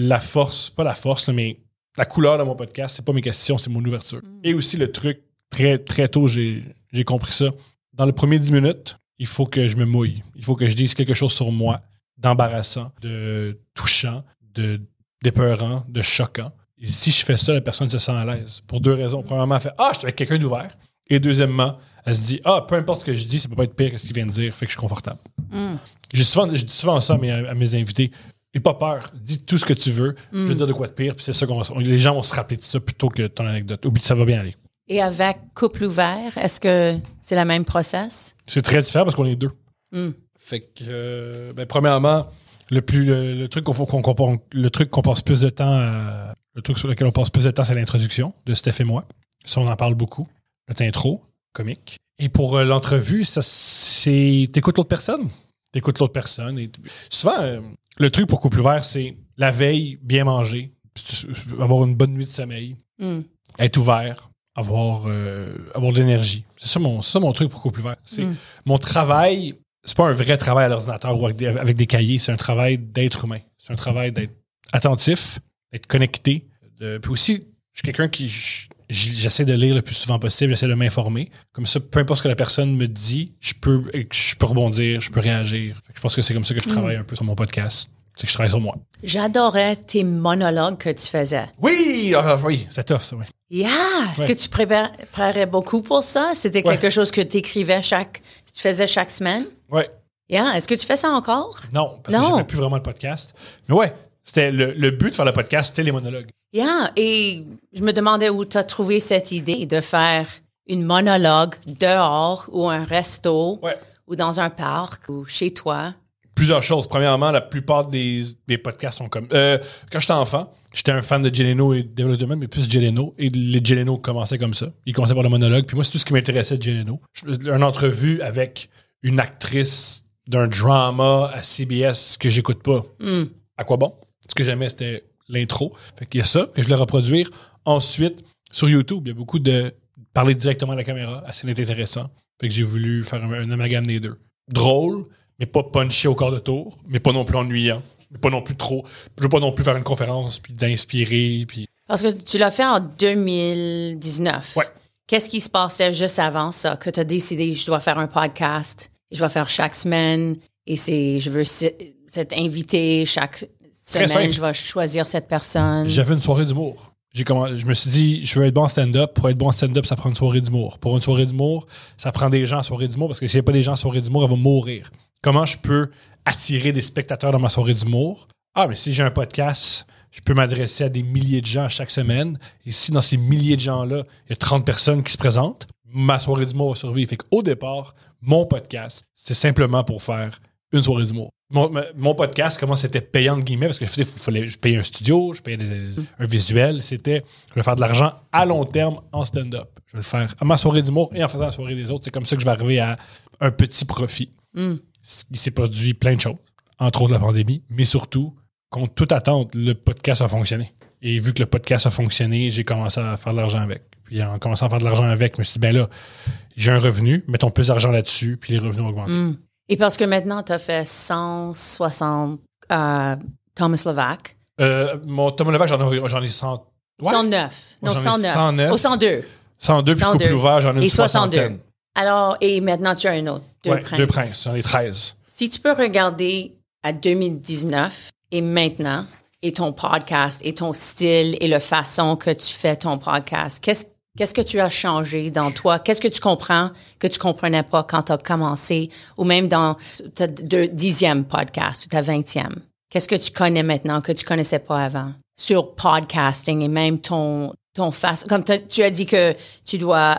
[SPEAKER 3] mais la couleur de mon podcast, c'est pas mes questions, c'est mon ouverture. Et aussi le truc, très, très tôt, j'ai compris ça. Dans les premiers 10 minutes, il faut que je me mouille. Il faut que je dise quelque chose sur moi d'embarrassant, de touchant, d'épeurant, de choquant. Et si je fais ça, la personne se sent à l'aise. Pour 2 raisons. Premièrement, elle fait « Ah, je suis avec quelqu'un d'ouvert. » Et deuxièmement, elle se dit « Ah, peu importe ce que je dis, ça peut pas être pire que ce qu'il vient de dire. » Fait que je suis confortable. Je dis souvent ça à mes invités. N'aie pas peur. Dis tout ce que tu veux. Je vais dire de quoi de pire. Puis c'est ça les gens vont se rappeler de ça plutôt que ton anecdote. Oublie, ça va bien aller.
[SPEAKER 4] Et avec Couple ouvert, est-ce que c'est la même process?
[SPEAKER 3] C'est très différent parce qu'on est 2. Fait que, premièrement, le truc qu'on passe plus de temps le truc sur lequel on passe plus de temps, c'est l'introduction de Steph et moi. Ça, on en parle beaucoup. Notre intro, comique. Et pour l'entrevue, ça, c'est t'écoutes l'autre personne. Et souvent, le truc pour couple ouvert, c'est la veille, bien manger, avoir une bonne nuit de sommeil, être ouvert, avoir de l'énergie. C'est ça mon truc pour couple ouvert. Mon travail, c'est pas un vrai travail à l'ordinateur ou avec des cahiers, c'est un travail d'être humain. C'est un travail d'être attentif, d'être connecté. Puis aussi, je suis quelqu'un qui... J'essaie de lire le plus souvent possible, j'essaie de m'informer. Comme ça, peu importe ce que la personne me dit, je peux rebondir, je peux réagir. Je pense que c'est comme ça que je travaille un peu sur mon podcast. C'est que je travaille sur moi.
[SPEAKER 4] J'adorais tes monologues que tu faisais.
[SPEAKER 3] Oui, c'est tough, ça, oui.
[SPEAKER 4] Yeah! Est-ce que tu préparais beaucoup pour ça? C'était quelque chose que tu écrivais tu faisais chaque semaine?
[SPEAKER 3] Oui.
[SPEAKER 4] Yeah! Est-ce que tu fais ça encore?
[SPEAKER 3] Non, parce que je ne fais plus vraiment le podcast. Mais ouais, c'était le but de faire le podcast, c'était les monologues.
[SPEAKER 4] Yeah! Et je me demandais où tu as trouvé cette idée de faire une monologue dehors ou un resto ou dans un parc ou chez toi.
[SPEAKER 3] Plusieurs choses. Premièrement, la plupart des podcasts sont comme... quand j'étais enfant, j'étais un fan de Jay Leno et David Letterman, mais plus Jay Leno. Et les Jay Leno commençaient comme ça. Ils commençaient par le monologue. Puis moi, c'est tout ce qui m'intéressait de Jay Leno. Une entrevue avec une actrice d'un drama à CBS que j'écoute pas. À quoi bon? Ce que j'aimais, c'était l'intro. Fait qu'il y a ça que je voulais reproduire. Ensuite, sur YouTube, il y a beaucoup de parler directement à la caméra. Assez intéressant. Fait que j'ai voulu faire un amalgame des deux. Drôle, mais pas punché au quart de tour, mais pas non plus ennuyant, mais pas non plus trop. Je veux pas non plus faire une conférence puis d'inspirer. Puis...
[SPEAKER 4] Parce que tu l'as fait en 2019.
[SPEAKER 3] Ouais.
[SPEAKER 4] Qu'est-ce qui se passait juste avant ça, que tu as décidé, je dois faire un podcast, je dois faire chaque semaine, et je veux cet invité chaque semaine, je vais choisir cette personne.
[SPEAKER 3] J'avais une soirée d'humour. Je me suis dit, je veux être bon en stand-up. Pour être bon en stand-up, ça prend une soirée d'humour. Pour une soirée d'humour, ça prend des gens en soirée d'humour, parce que s'il n'y a pas des gens en soirée d'humour, elle va mourir. Comment je peux attirer des spectateurs dans ma soirée d'humour? Ah, mais si j'ai un podcast, je peux m'adresser à des milliers de gens chaque semaine. Et si dans ces milliers de gens-là, il y a 30 personnes qui se présentent, ma soirée d'humour va survivre. Fait qu'au départ, mon podcast, c'est simplement pour faire une soirée d'humour. Mon podcast, comment c'était payant, entre guillemets, parce que je payais un studio, je payais un visuel. C'était, je vais faire de l'argent à long terme en stand-up. Je vais le faire à ma soirée d'humour et en faisant la soirée des autres. C'est comme ça que je vais arriver à un petit profit. Il s'est produit plein de choses, entre autres la pandémie, mais surtout, contre toute attente, le podcast a fonctionné. Et vu que le podcast a fonctionné, j'ai commencé à faire de l'argent avec. Puis en commençant à faire de l'argent avec, je me suis dit, là, j'ai un revenu, mettons plus d'argent là-dessus, puis les revenus augmentent.
[SPEAKER 4] Et parce que maintenant, tu as fait 160 Thomas Levac.
[SPEAKER 3] Mon Thomas Levac, j'en ai 100. Ouais.
[SPEAKER 4] 109.
[SPEAKER 3] Moi,
[SPEAKER 4] Non,
[SPEAKER 3] j'en ai
[SPEAKER 4] 109. 102.
[SPEAKER 3] 102, puis couple ouvert, j'en ai une soixantaine.
[SPEAKER 4] Alors, et maintenant, tu as un autre. Deux princes.
[SPEAKER 3] J'en ai 13.
[SPEAKER 4] Si tu peux regarder à 2019 et maintenant, et ton podcast, et ton style, et la façon que tu fais ton podcast, Qu'est-ce que tu as changé dans toi? Qu'est-ce que tu comprends que tu comprenais pas quand tu as commencé ou même dans ta 10e podcast ou ta 20e? Qu'est-ce que tu connais maintenant que tu connaissais pas avant sur podcasting et même ton face? Comme tu as dit que tu dois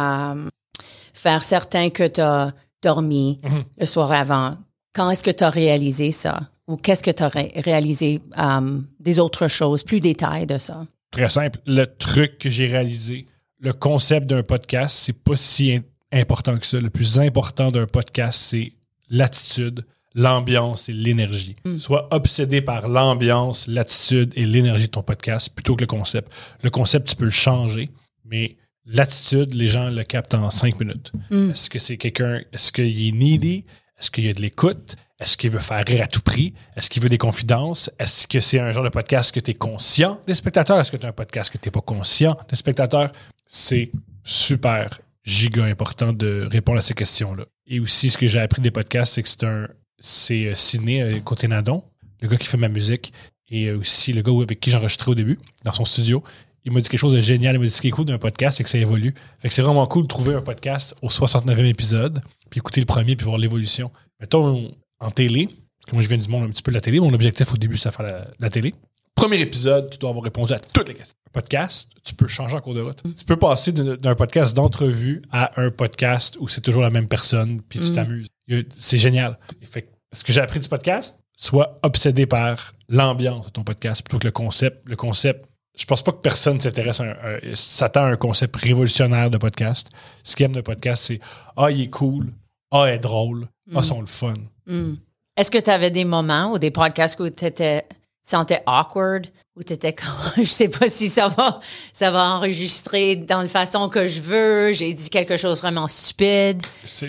[SPEAKER 4] faire certain que tu as dormi le soir avant. Quand est-ce que tu as réalisé ça? Ou qu'est-ce que tu as réalisé des autres choses, plus détails de ça?
[SPEAKER 3] Très simple. Le truc que j'ai réalisé, le concept d'un podcast, c'est pas si important que ça. Le plus important d'un podcast, c'est l'attitude, l'ambiance et l'énergie. Sois obsédé par l'ambiance, l'attitude et l'énergie de ton podcast plutôt que le concept. Le concept, tu peux le changer, mais l'attitude, les gens le captent en 5 minutes. Est-ce que c'est quelqu'un, est-ce qu'il est needy? Est-ce qu'il y a de l'écoute? Est-ce qu'il veut faire rire à tout prix? Est-ce qu'il veut des confidences? Est-ce que c'est un genre de podcast que tu es conscient des spectateurs? Est-ce que tu as un podcast que tu n'es pas conscient des spectateurs? C'est super giga important de répondre à ces questions-là. Et aussi, ce que j'ai appris des podcasts, c'est que c'est Sidney Côté-Nadon, le gars qui fait ma musique, et aussi le gars avec qui j'enregistrais au début, dans son studio. Il m'a dit quelque chose de génial. Il m'a dit ce qui est cool d'un podcast, c'est que ça évolue. Fait que c'est vraiment cool de trouver un podcast au 69e épisode, puis écouter le premier, puis voir l'évolution. Mettons, en télé, parce que moi je viens du monde un petit peu de la télé, mon objectif au début, c'est de faire la télé. Premier épisode, tu dois avoir répondu à toutes les questions. Un podcast, tu peux changer en cours de route. Tu peux passer d'un podcast d'entrevue à un podcast où c'est toujours la même personne, puis tu t'amuses. C'est génial. Fait que ce que j'ai appris du podcast, sois obsédé par l'ambiance de ton podcast plutôt que le concept. Le concept, je pense pas que personne s'attend à un concept révolutionnaire de podcast. Ce qu'il aime de podcast, c'est « Ah, il est cool. Ah, il est drôle. Ah, ils sont le fun. »
[SPEAKER 4] Est-ce que tu avais des moments ou des podcasts où tu te sentais awkward, où tu étais comme « Je sais pas si ça va enregistrer dans la façon que je veux, j'ai dit quelque chose vraiment stupide. »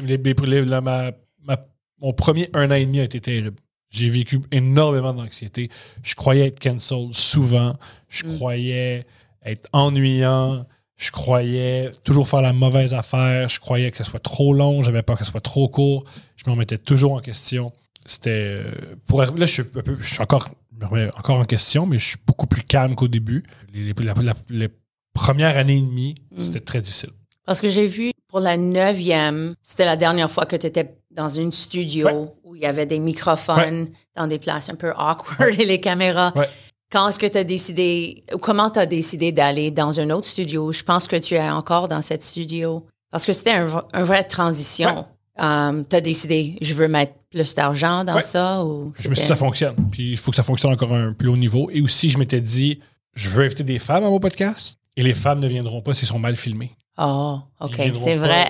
[SPEAKER 3] Mon premier 1 an et demi a été terrible. J'ai vécu énormément d'anxiété. Je croyais être cancel souvent. Je croyais être ennuyant. Je croyais toujours faire la mauvaise affaire. Je croyais que ce soit trop long. J'avais peur que ce soit trop court. Je me remettais toujours en question. C'était... Là, je suis encore en question, mais je suis beaucoup plus calme qu'au début. Les premières années et demie, c'était très difficile.
[SPEAKER 4] Parce que j'ai vu pour la 9e, c'était la dernière fois que tu étais dans une studio où il y avait des microphones dans des places un peu awkward et les caméras. Ouais. Quand est-ce que tu as décidé, ou comment tu as décidé d'aller dans un autre studio? Je pense que tu es encore dans cette studio. Parce que c'était un vrai transition. Tu as décidé, je veux mettre plus d'argent dans ça? Ou
[SPEAKER 3] je me suis dit, ça fonctionne. Puis il faut que ça fonctionne encore à un plus haut niveau. Et aussi, je m'étais dit, je veux inviter des femmes à mon podcast et les femmes ne viendront pas s'ils sont mal filmés.
[SPEAKER 4] Oh, OK, c'est vrai.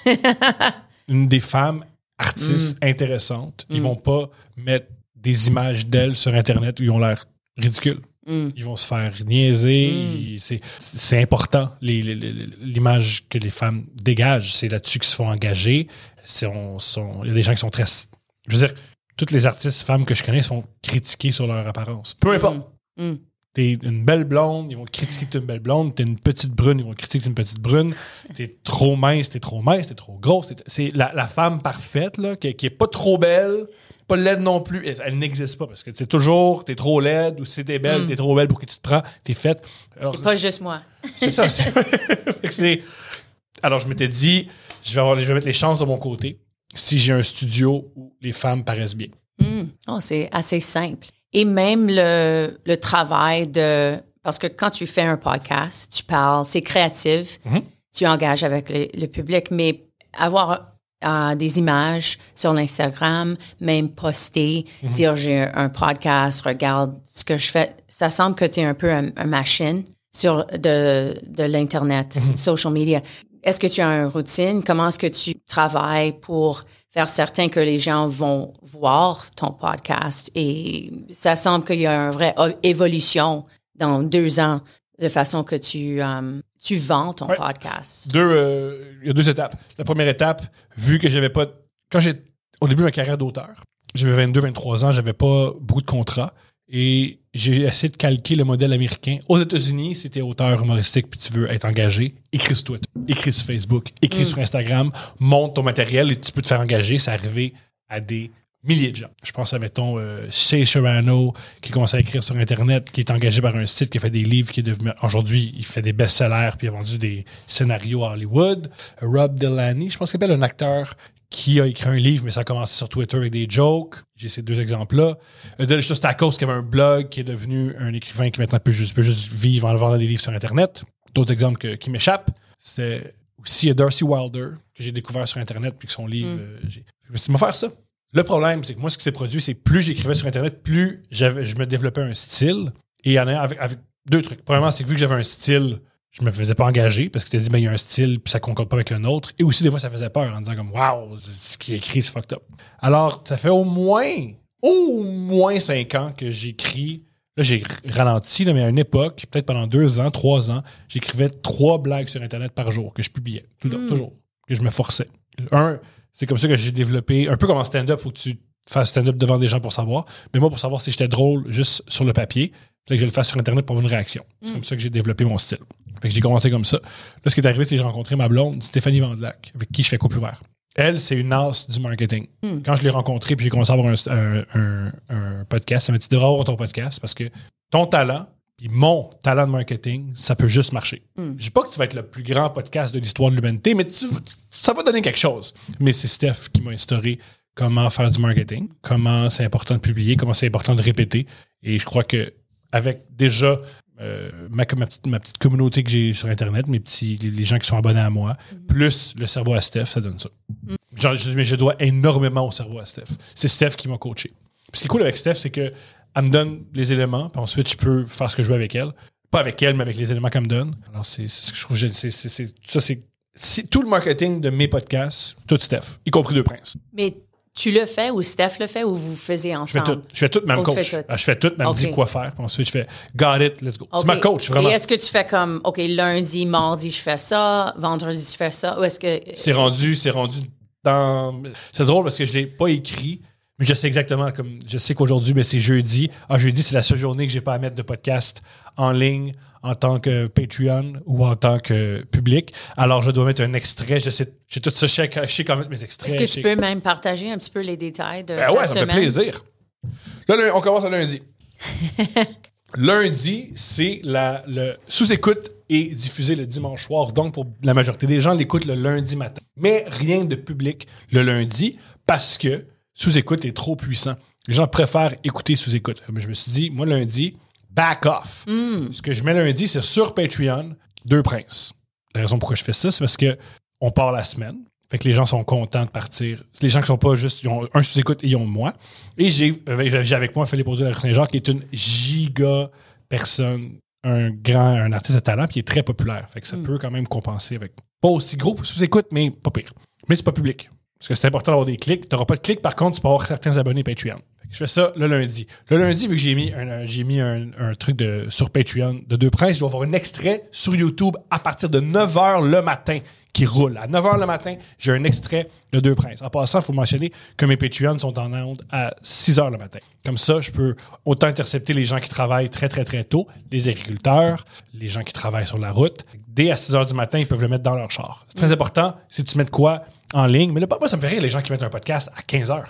[SPEAKER 3] Une des femmes artistes intéressantes, ils vont pas mettre des images d'elles sur Internet où ils ont l'air ridicules. Ils vont se faire niaiser. C'est important, l'image que les femmes dégagent. C'est là-dessus qu'ils se font engager. Il y a des gens qui sont très... Je veux dire, toutes les artistes femmes que je connais sont critiquées sur leur apparence. Peu importe. T'es une belle blonde, ils vont critiquer que t'es une belle blonde. T'es une petite brune, ils vont critiquer que t'es une petite brune. T'es trop mince, t'es trop grosse. C'est la femme parfaite, là, qui est pas trop belle, pas laide non plus. Elle n'existe pas parce que c'est toujours, t'es trop laide ou si t'es belle, t'es trop belle pour qui tu te prends, t'es faite. Alors,
[SPEAKER 4] c'est pas juste moi.
[SPEAKER 3] C'est ça. Alors, je m'étais dit, je vais mettre les chances de mon côté si j'ai un studio où les femmes paraissent bien.
[SPEAKER 4] Oh, c'est assez simple. Et même le travail parce que quand tu fais un podcast, tu parles, c'est créatif, tu engages avec le public, mais avoir des images sur l'Instagram, même poster, dire j'ai un podcast, regarde ce que je fais, ça semble que tu es un peu une machine de l'Internet, social media. Est-ce que tu as une routine? Comment est-ce que tu travailles pour faire certain que les gens vont voir ton podcast? Et ça semble qu'il y a une vraie évolution dans 2 ans de façon que tu vends ton podcast.
[SPEAKER 3] Il y a 2 étapes. La première étape, vu que j'avais pas... Au début de ma carrière d'auteur, j'avais 22-23 ans, j'avais pas beaucoup de contrats. Et j'ai essayé de calquer le modèle américain. Aux États-Unis, si t'es auteur humoristique puis tu veux être engagé, écris sur Twitter, écris sur Facebook, écris sur Instagram, monte ton matériel et tu peux te faire engager. C'est arrivé à des milliers de gens. Je pense à, mettons, Shea Serrano, qui commence à écrire sur Internet, qui est engagé par un site, qui a fait des livres, qui est devenu... Aujourd'hui, il fait des best-sellers, puis il a vendu des scénarios à Hollywood. Rob Delaney, je pense qu'il s'appelle un acteur qui a écrit un livre, mais ça a commencé sur Twitter avec des jokes. J'ai ces 2 exemples-là. Delicious Tacos, qui avait un blog, qui est devenu un écrivain qui maintenant peut juste vivre en vendant des livres sur Internet. D'autres exemples qui m'échappent. C'était aussi Darcy Wilder, que j'ai découvert sur Internet, puis que son livre... je me suis dit, faire ça. Le problème, c'est que moi, ce qui s'est produit, c'est plus j'écrivais sur Internet, plus je me développais un style. Et il y en a avec 2 trucs. Premièrement, c'est que vu que j'avais un style, je me faisais pas engager parce que tu as dit, il y a un style, puis ça concorde pas avec le nôtre. Et aussi, des fois, ça faisait peur en disant comme, waouh, ce qui est écrit, c'est fucked up. Alors, ça fait au moins 5 ans que j'écris. Là, j'ai ralenti, là, mais à une époque, peut-être pendant 2 ans, 3 ans, j'écrivais 3 blagues sur Internet par jour que je publiais. Toujours. Que je me forçais. C'est comme ça que j'ai développé, un peu comme en stand-up, il faut que tu fasses stand-up devant des gens pour savoir. Mais moi, pour savoir si j'étais drôle juste sur le papier, il fallait que je le fasse sur Internet pour avoir une réaction. C'est comme ça que j'ai développé mon style. Fait que j'ai commencé comme ça. Là, ce qui est arrivé, c'est que j'ai rencontré ma blonde, Stéphanie Vandelac, avec qui je fais couple ouvert. Elle, c'est une as du marketing. Quand je l'ai rencontrée puis j'ai commencé à avoir un podcast, elle m'a dit, tu devrais avoir ton podcast parce que ton talent puis mon talent de marketing, ça peut juste marcher. Je dis pas que tu vas être le plus grand podcast de l'histoire de l'humanité, mais ça va donner quelque chose. Mais c'est Steph qui m'a instauré comment faire du marketing, comment c'est important de publier, comment c'est important de répéter. Et je crois que avec déjà ma petite communauté que j'ai sur Internet, les gens qui sont abonnés à moi, plus le cerveau à Steph, ça donne ça. Mais je dois énormément au cerveau à Steph. C'est Steph qui m'a coaché. Puis ce qui est cool avec Steph, c'est que elle me donne les éléments, puis ensuite, je peux faire ce que je veux avec elle. Pas avec elle, mais avec les éléments qu'elle me donne. Alors, c'est ce que je trouve... C'est tout le marketing de mes podcasts, tout Steph, y compris Deux Princes.
[SPEAKER 4] Mais tu le fais ou Steph le fait ou vous faisiez ensemble?
[SPEAKER 3] Je fais tout, même coach. Je fais tout, elle me dit quoi faire. Puis ensuite, je fais got it, let's go. Okay. C'est ma coach, vraiment.
[SPEAKER 4] Et est-ce que tu fais comme, OK, lundi, mardi, je fais ça, vendredi, je fais ça? Ou est-ce que...
[SPEAKER 3] C'est rendu dans... C'est drôle parce que je l'ai pas écrit, mais je sais exactement, comme je sais qu'aujourd'hui, mais c'est jeudi. Jeudi, c'est la seule journée que j'ai pas à mettre de podcast en ligne en tant que Patreon ou en tant que public. Alors, je dois mettre un extrait. J'ai tout ça, je sais quand mettre mes extraits.
[SPEAKER 4] Est-ce que tu peux même partager un petit peu les détails de
[SPEAKER 3] la semaine? Ça me fait plaisir. Là, on commence à lundi. Lundi, c'est le sous-écoute est diffusé le dimanche soir. Donc, pour la majorité des gens, l'écoutent le lundi matin. Mais rien de public le lundi parce que sous-écoute est trop puissant. Les gens préfèrent écouter sous-écoute. Je me suis dit, moi, lundi, back off. Ce que je mets lundi, c'est sur Patreon, Deux Princes. La raison pourquoi je fais ça, c'est parce que on part la semaine. Fait que les gens sont contents de partir. Les gens qui sont pas juste, ils ont un sous-écoute et ils ont moi. Et j'ai avec moi Philippe Audrey de Saint-Jacques, qui est une giga personne, un artiste de talent, puis il est très populaire. Fait que ça peut quand même compenser avec pas aussi gros pour sous-écoute, mais pas pire. Mais c'est pas public. Parce que c'est important d'avoir des clics. Tu n'auras pas de clics, par contre, tu peux avoir certains abonnés Patreon. Je fais ça le lundi. Le lundi, vu que j'ai mis un truc sur Patreon de Deux Princes, je dois avoir un extrait sur YouTube à partir de 9h le matin qui roule. À 9h le matin, j'ai un extrait de Deux Princes. En passant, il faut mentionner que mes Patreons sont en onde à 6h le matin. Comme ça, je peux autant intercepter les gens qui travaillent très, très, très tôt, les agriculteurs, les gens qui travaillent sur la route. Dès à 6h du matin, ils peuvent le mettre dans leur char. C'est très important. Si tu mets de quoi en ligne. Mais là, moi, ça me fait rire, les gens qui mettent un podcast à 15h.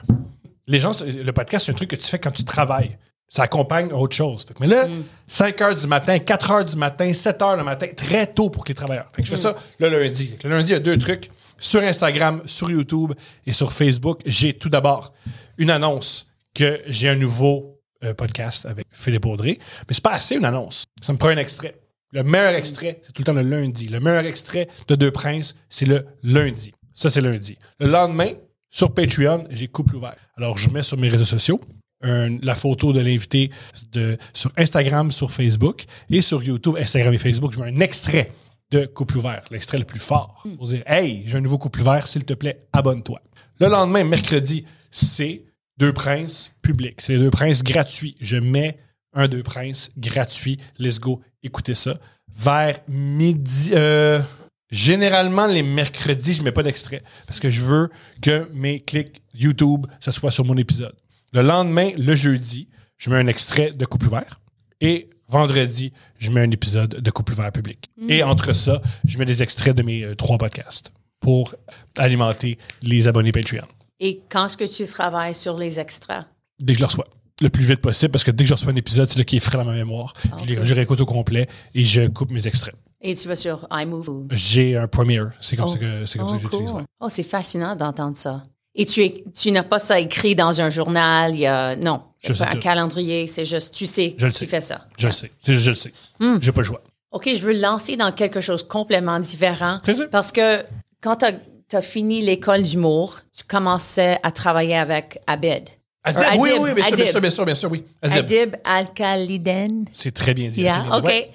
[SPEAKER 3] Le podcast, c'est un truc que tu fais quand tu travailles. Ça accompagne autre chose. Mais là, 5h du matin, 4h du matin, 7h le matin, très tôt pour les travailleurs. Fait que je fais ça le lundi. Le lundi, il y a 2 trucs. Sur Instagram, sur YouTube et sur Facebook, j'ai tout d'abord une annonce que j'ai un nouveau podcast avec Philippe Audrey. Mais c'est pas assez une annonce. Ça me prend un extrait. Le meilleur extrait, c'est tout le temps le lundi. Le meilleur extrait de Deux Princes, c'est le lundi. Ça, c'est lundi. Le lendemain, sur Patreon, j'ai couple ouvert. Alors, je mets sur mes réseaux sociaux la photo de l'invité sur Instagram, sur Facebook et sur YouTube, Instagram et Facebook. Je mets un extrait de couple ouvert, l'extrait le plus fort, pour dire « Hey, j'ai un nouveau couple ouvert, s'il te plaît, abonne-toi. » Le lendemain, mercredi, c'est Deux Princes public. C'est les Deux Princes gratuits. Je mets un Deux Princes gratuit. Let's go, écoutez ça. Vers midi... Généralement, les mercredis, je ne mets pas d'extrait parce que je veux que mes clics YouTube, ça soit sur mon épisode. Le lendemain, le jeudi, je mets un extrait de couple ouvert. Et vendredi, je mets un épisode de couple ouvert public. Et entre ça, je mets des extraits de mes 3 podcasts pour alimenter les abonnés Patreon.
[SPEAKER 4] Et quand est-ce que tu travailles sur les extras?
[SPEAKER 3] Dès que je le reçois. Le plus vite possible, parce que dès que je reçois un épisode, c'est là qui est frais dans ma mémoire.
[SPEAKER 4] Okay.
[SPEAKER 3] Je réécoute au complet et je coupe mes extraits.
[SPEAKER 4] Et tu vas sur iMovie?
[SPEAKER 3] J'ai un Premiere. C'est comme ça que j'utilise.
[SPEAKER 4] Cool.
[SPEAKER 3] Ouais.
[SPEAKER 4] Oh, c'est fascinant d'entendre ça. Et tu n'as pas ça écrit dans un journal, non,
[SPEAKER 3] Je sais
[SPEAKER 4] un
[SPEAKER 3] tout.
[SPEAKER 4] calendrier, c'est juste, tu sais,
[SPEAKER 3] Je le
[SPEAKER 4] tu
[SPEAKER 3] sais.
[SPEAKER 4] fais ça.
[SPEAKER 3] Je le sais. Je le sais. J'ai pas le choix.
[SPEAKER 4] OK, je veux le lancer dans quelque chose complètement différent.
[SPEAKER 3] Plaisir.
[SPEAKER 4] Parce que quand tu as fini l'école d'humour, tu commençais à travailler avec Abed.
[SPEAKER 3] Adib,
[SPEAKER 4] Adib,
[SPEAKER 3] oui, bien
[SPEAKER 4] Adib.
[SPEAKER 3] sûr, oui. Adib.
[SPEAKER 4] Adib Al-Khaliden.
[SPEAKER 3] C'est très bien dit.
[SPEAKER 4] Yeah,
[SPEAKER 3] Adib,
[SPEAKER 4] OK.
[SPEAKER 3] ouais.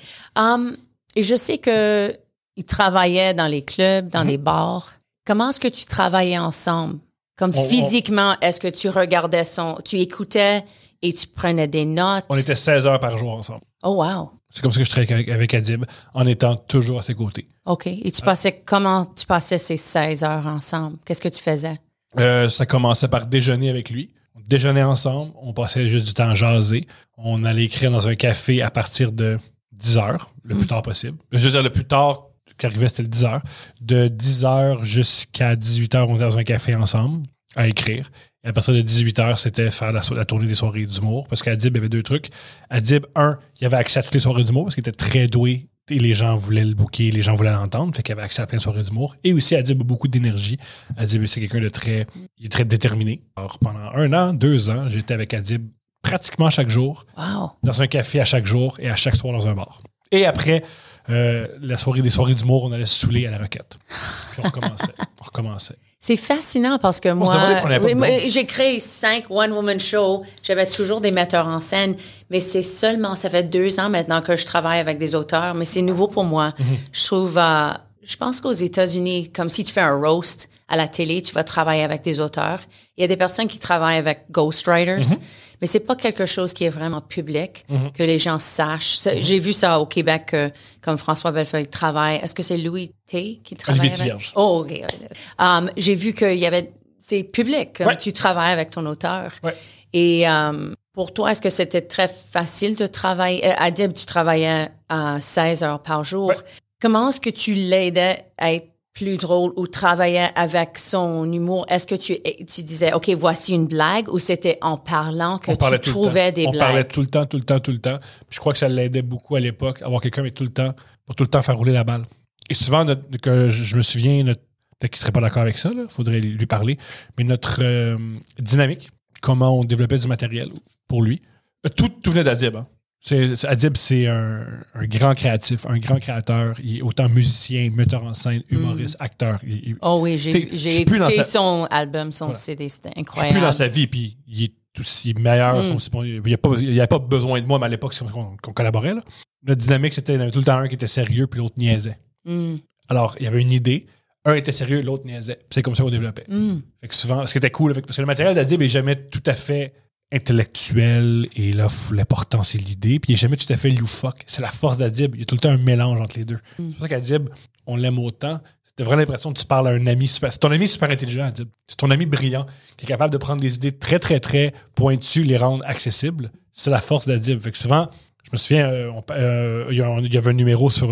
[SPEAKER 4] Et je sais qu'il travaillait dans les clubs, dans les bars. Comment est-ce que tu travaillais ensemble? Comme physiquement, est-ce que tu regardais tu écoutais et tu prenais des notes?
[SPEAKER 3] On était 16 heures par jour ensemble.
[SPEAKER 4] Oh, wow.
[SPEAKER 3] C'est comme ça que je travaillais avec Adib, en étant toujours à ses côtés.
[SPEAKER 4] OK. Et comment tu passais ces 16 heures ensemble? Qu'est-ce que tu faisais?
[SPEAKER 3] Ça commençait par déjeuner avec lui. On déjeunait ensemble, on passait juste du temps à jaser. On allait écrire dans un café à partir de 10 heures, le plus tard possible. Je veux dire, le plus tard qui arrivait, c'était le 10 heures. De 10 heures jusqu'à 18 heures, on était dans un café ensemble à écrire. Et à partir de 18 heures, c'était faire la tournée des soirées d'humour. Parce qu'Adib avait deux trucs. Adib, il avait accès à toutes les soirées d'humour parce qu'il était très doué et les gens voulaient le booker, les gens voulaient l'entendre. Fait qu'il avait accès à plein de soirées d'humour. Et aussi, Adib a beaucoup d'énergie. Adib, c'est quelqu'un il est très déterminé. Alors, pendant 1 an, 2 ans, j'étais avec Adib pratiquement chaque jour.
[SPEAKER 4] Wow.
[SPEAKER 3] Dans un café à chaque jour et à chaque soir dans un bar. Et après, des soirées d'humour, on allait se saouler à la Roquette. Puis on recommençait.
[SPEAKER 4] C'est fascinant parce que
[SPEAKER 3] se demandait qu'on avait pas de blonde.
[SPEAKER 4] j'ai créé 5 one-woman shows. J'avais toujours des metteurs en scène, mais ça fait 2 ans maintenant que je travaille avec des auteurs, mais c'est nouveau pour moi. Je trouve, je pense qu'aux États-Unis, comme si tu fais un roast à la télé, tu vas travailler avec des auteurs. Il y a des personnes qui travaillent avec ghostwriters, mais c'est pas quelque chose qui est vraiment public, que les gens sachent. J'ai vu ça au Québec, comme François Bellefeuille travaille. Est-ce que c'est Louis T qui travaille
[SPEAKER 3] Olivier
[SPEAKER 4] avec?
[SPEAKER 3] Tivierge.
[SPEAKER 4] Oh, OK. J'ai vu qu'il y avait... C'est public,
[SPEAKER 3] Ouais.
[SPEAKER 4] tu travailles avec ton auteur.
[SPEAKER 3] Ouais.
[SPEAKER 4] Et pour toi, est-ce que c'était très facile de travailler? Adib, tu travaillais 16 heures par jour.
[SPEAKER 3] Ouais.
[SPEAKER 4] Comment est-ce que tu l'aidais à être plus drôle ou travaillait avec son humour? Est-ce que tu disais, OK, voici une blague, ou c'était en parlant que tu trouvais des blagues?
[SPEAKER 3] On parlait tout le temps. Puis je crois que ça l'aidait beaucoup à l'époque, avoir quelqu'un mais pour tout le temps faire rouler la balle. Et souvent, que je me souviens, peut-être qu'il ne serait pas d'accord avec ça, il faudrait lui parler, mais notre dynamique, comment on développait du matériel pour lui, tout venait d'Adib. Hein. Adib, c'est un grand créatif, un grand créateur. Il est autant musicien, metteur en scène, humoriste, acteur.
[SPEAKER 4] Oh oui, j'ai écouté son album, son CD, c'était
[SPEAKER 3] Je suis
[SPEAKER 4] incroyable.
[SPEAKER 3] plus dans sa vie, puis il est aussi meilleur. Il n'y avait pas besoin de moi, mais à l'époque, c'est comme ça qu'on collaborait. Là. Notre dynamique, c'était il y avait tout le temps un qui était sérieux, puis l'autre niaisait. Alors, il y avait une idée. Un était sérieux, l'autre niaisait. Puis c'est comme ça qu'on développait. Fait que souvent, ce qui était cool, parce que le matériel d'Adib n'est jamais tout à fait intellectuel, et là, l'important, c'est l'idée, puis il n'est jamais tout à fait loufoque. C'est la force d'Adib. Il y a tout le temps un mélange entre les deux. C'est pour ça qu'Adib, on l'aime autant. T'as vraiment l'impression que tu parles à un ami super... C'est ton ami super intelligent, Adib. C'est ton ami brillant, qui est capable de prendre des idées très, très, très pointues, les rendre accessibles. C'est la force d'Adib. Fait que souvent, je me souviens, il y avait un numéro sur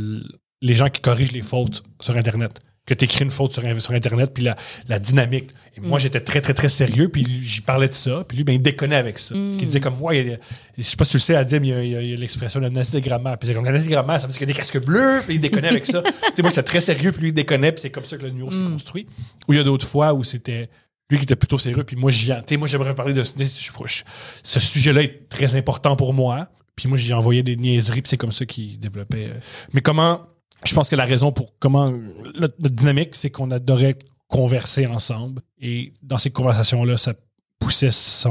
[SPEAKER 3] les gens qui corrigent les fautes sur Internet. Que tu écris une faute sur Internet, puis la dynamique. Et moi, j'étais très, très, très sérieux, puis j'y parlais de ça, puis lui, il déconnait avec ça. Parce qu'il disait comme moi, je sais pas si tu le sais, Adib, il y a l'expression de la nazi de grammaire. Puis c'est comme la nazi de grammaire, ça veut dire qu'il y a des casques bleus, puis il déconnait avec ça. Moi, j'étais très sérieux, puis lui, il déconnait, puis c'est comme ça que le numéro s'est construit. Ou il y a d'autres fois où c'était lui qui était plutôt sérieux, puis moi, j'aimerais parler de ce sujet-là est très important pour moi. Puis moi, j'y envoyais des niaiseries, puis c'est comme ça qu'il développait. Mais comment... Je pense que la raison pour notre dynamique, c'est qu'on adorait converser ensemble. Et dans ces conversations-là, ça poussait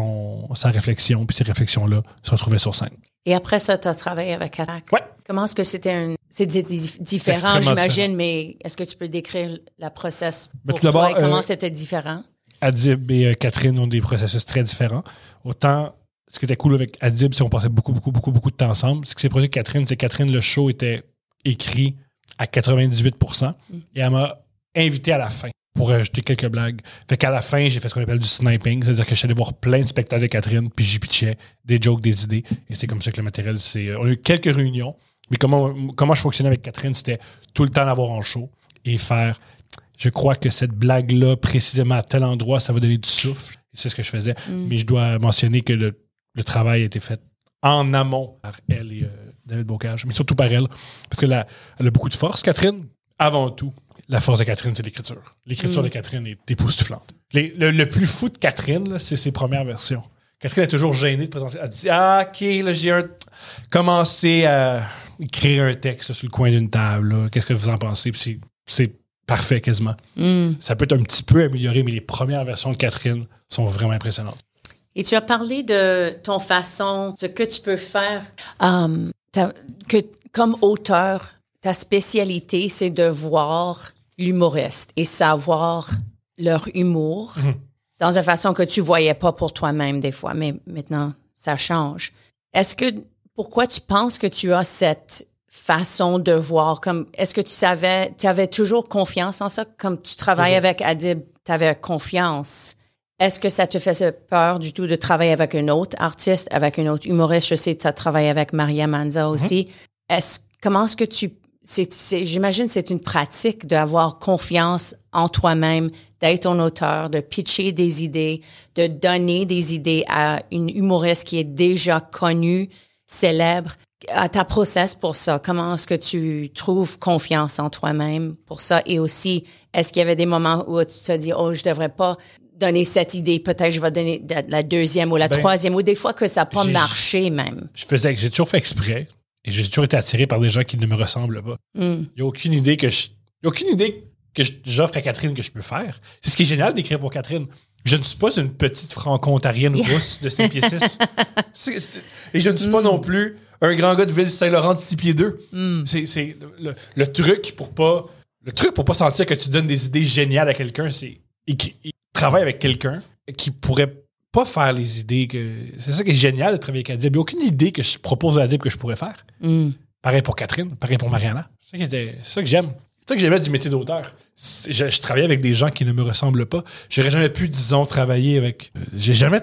[SPEAKER 3] sa réflexion. Puis ces réflexions-là se retrouvaient sur scène.
[SPEAKER 4] Et après ça, tu as travaillé avec Attack.
[SPEAKER 3] Ouais.
[SPEAKER 4] Comment est-ce que c'était c'est différent, j'imagine, mais est-ce que tu peux décrire la process pour toi et comment c'était différent? Adib
[SPEAKER 3] et Catherine ont des processus très différents. Autant, ce qui était cool avec Adib, c'est qu'on passait beaucoup, beaucoup, beaucoup, beaucoup de temps ensemble. Ce qui s'est produit avec Catherine, c'est que Catherine, le show était écrit à 98%. Et elle m'a invité à la fin pour ajouter quelques blagues. Fait qu'à la fin, j'ai fait ce qu'on appelle du sniping, c'est-à-dire que je suis allé voir plein de spectacles de Catherine, puis j'y pitchais des jokes, des idées. Et c'est comme ça que le matériel, on a eu quelques réunions, mais comment je fonctionnais avec Catherine, c'était tout le temps l'avoir en show et faire... Je crois que cette blague-là, précisément à tel endroit, ça va donner du souffle. Et c'est ce que je faisais. Mais je dois mentionner que le travail a été fait en amont par elle et David Bocage, mais surtout par elle. Parce qu'elle a beaucoup de force, Catherine. Avant tout, la force de Catherine, c'est l'écriture. L'écriture de Catherine est époustouflante. Le plus fou de Catherine, là, c'est ses premières versions. Catherine est toujours gênée de présenter. Elle dit « Ah, OK, là, j'ai commencé à écrire un texte là, sur le coin d'une table. Là. Qu'est-ce que vous en pensez? » Puis c'est parfait quasiment. Ça peut être un petit peu amélioré, mais les premières versions de Catherine sont vraiment impressionnantes.
[SPEAKER 4] Et tu as parlé de ton façon, ce que tu peux faire. Que comme auteur, ta spécialité, c'est de voir l'humoriste et savoir leur humour dans une façon que tu voyais pas pour toi-même des fois, mais maintenant, ça change. Pourquoi tu penses que tu as cette façon de voir? Est-ce que tu avais toujours confiance en ça? Comme tu travailles avec Adib, tu avais confiance. Est-ce que ça te faisait peur du tout de travailler avec un autre artiste, avec un autre humoriste? Je sais que tu as travaillé avec Maria Manza aussi. Comment est-ce que j'imagine que c'est une pratique d'avoir confiance en toi-même, d'être ton auteur, de pitcher des idées, de donner des idées à une humoriste qui est déjà connue, célèbre. À ta process pour ça, comment est-ce que tu trouves confiance en toi-même pour ça? Et aussi, est-ce qu'il y avait des moments où tu te dis, oh, je devrais pas donner cette idée, peut-être je vais donner la deuxième ou la troisième, ou des fois que ça n'a pas marché même. J'ai
[SPEAKER 3] toujours fait exprès et j'ai toujours été attiré par des gens qui ne me ressemblent pas. Il n'y a aucune idée que j'offre à Catherine que je peux faire. C'est ce qui est génial d'écrire pour Catherine. Je ne suis pas une petite franco-ontarienne rousse de 5 pieds 6. Et je ne suis pas non plus un grand gars de Ville-Saint-Laurent de 6 pieds 2. C'est le truc pour pas sentir que tu donnes des idées géniales à quelqu'un, c'est travaille avec quelqu'un qui pourrait pas faire les idées que... C'est ça qui est génial de travailler avec Adib. Il n'y a aucune idée que je propose à Adib que je pourrais faire. Pareil pour Catherine, pareil pour Mariana. C'est ça que j'aime. C'est ça que j'aimais du métier d'auteur. Je travaillais avec des gens qui ne me ressemblent pas. J'aurais jamais pu, disons, travailler avec... J'ai jamais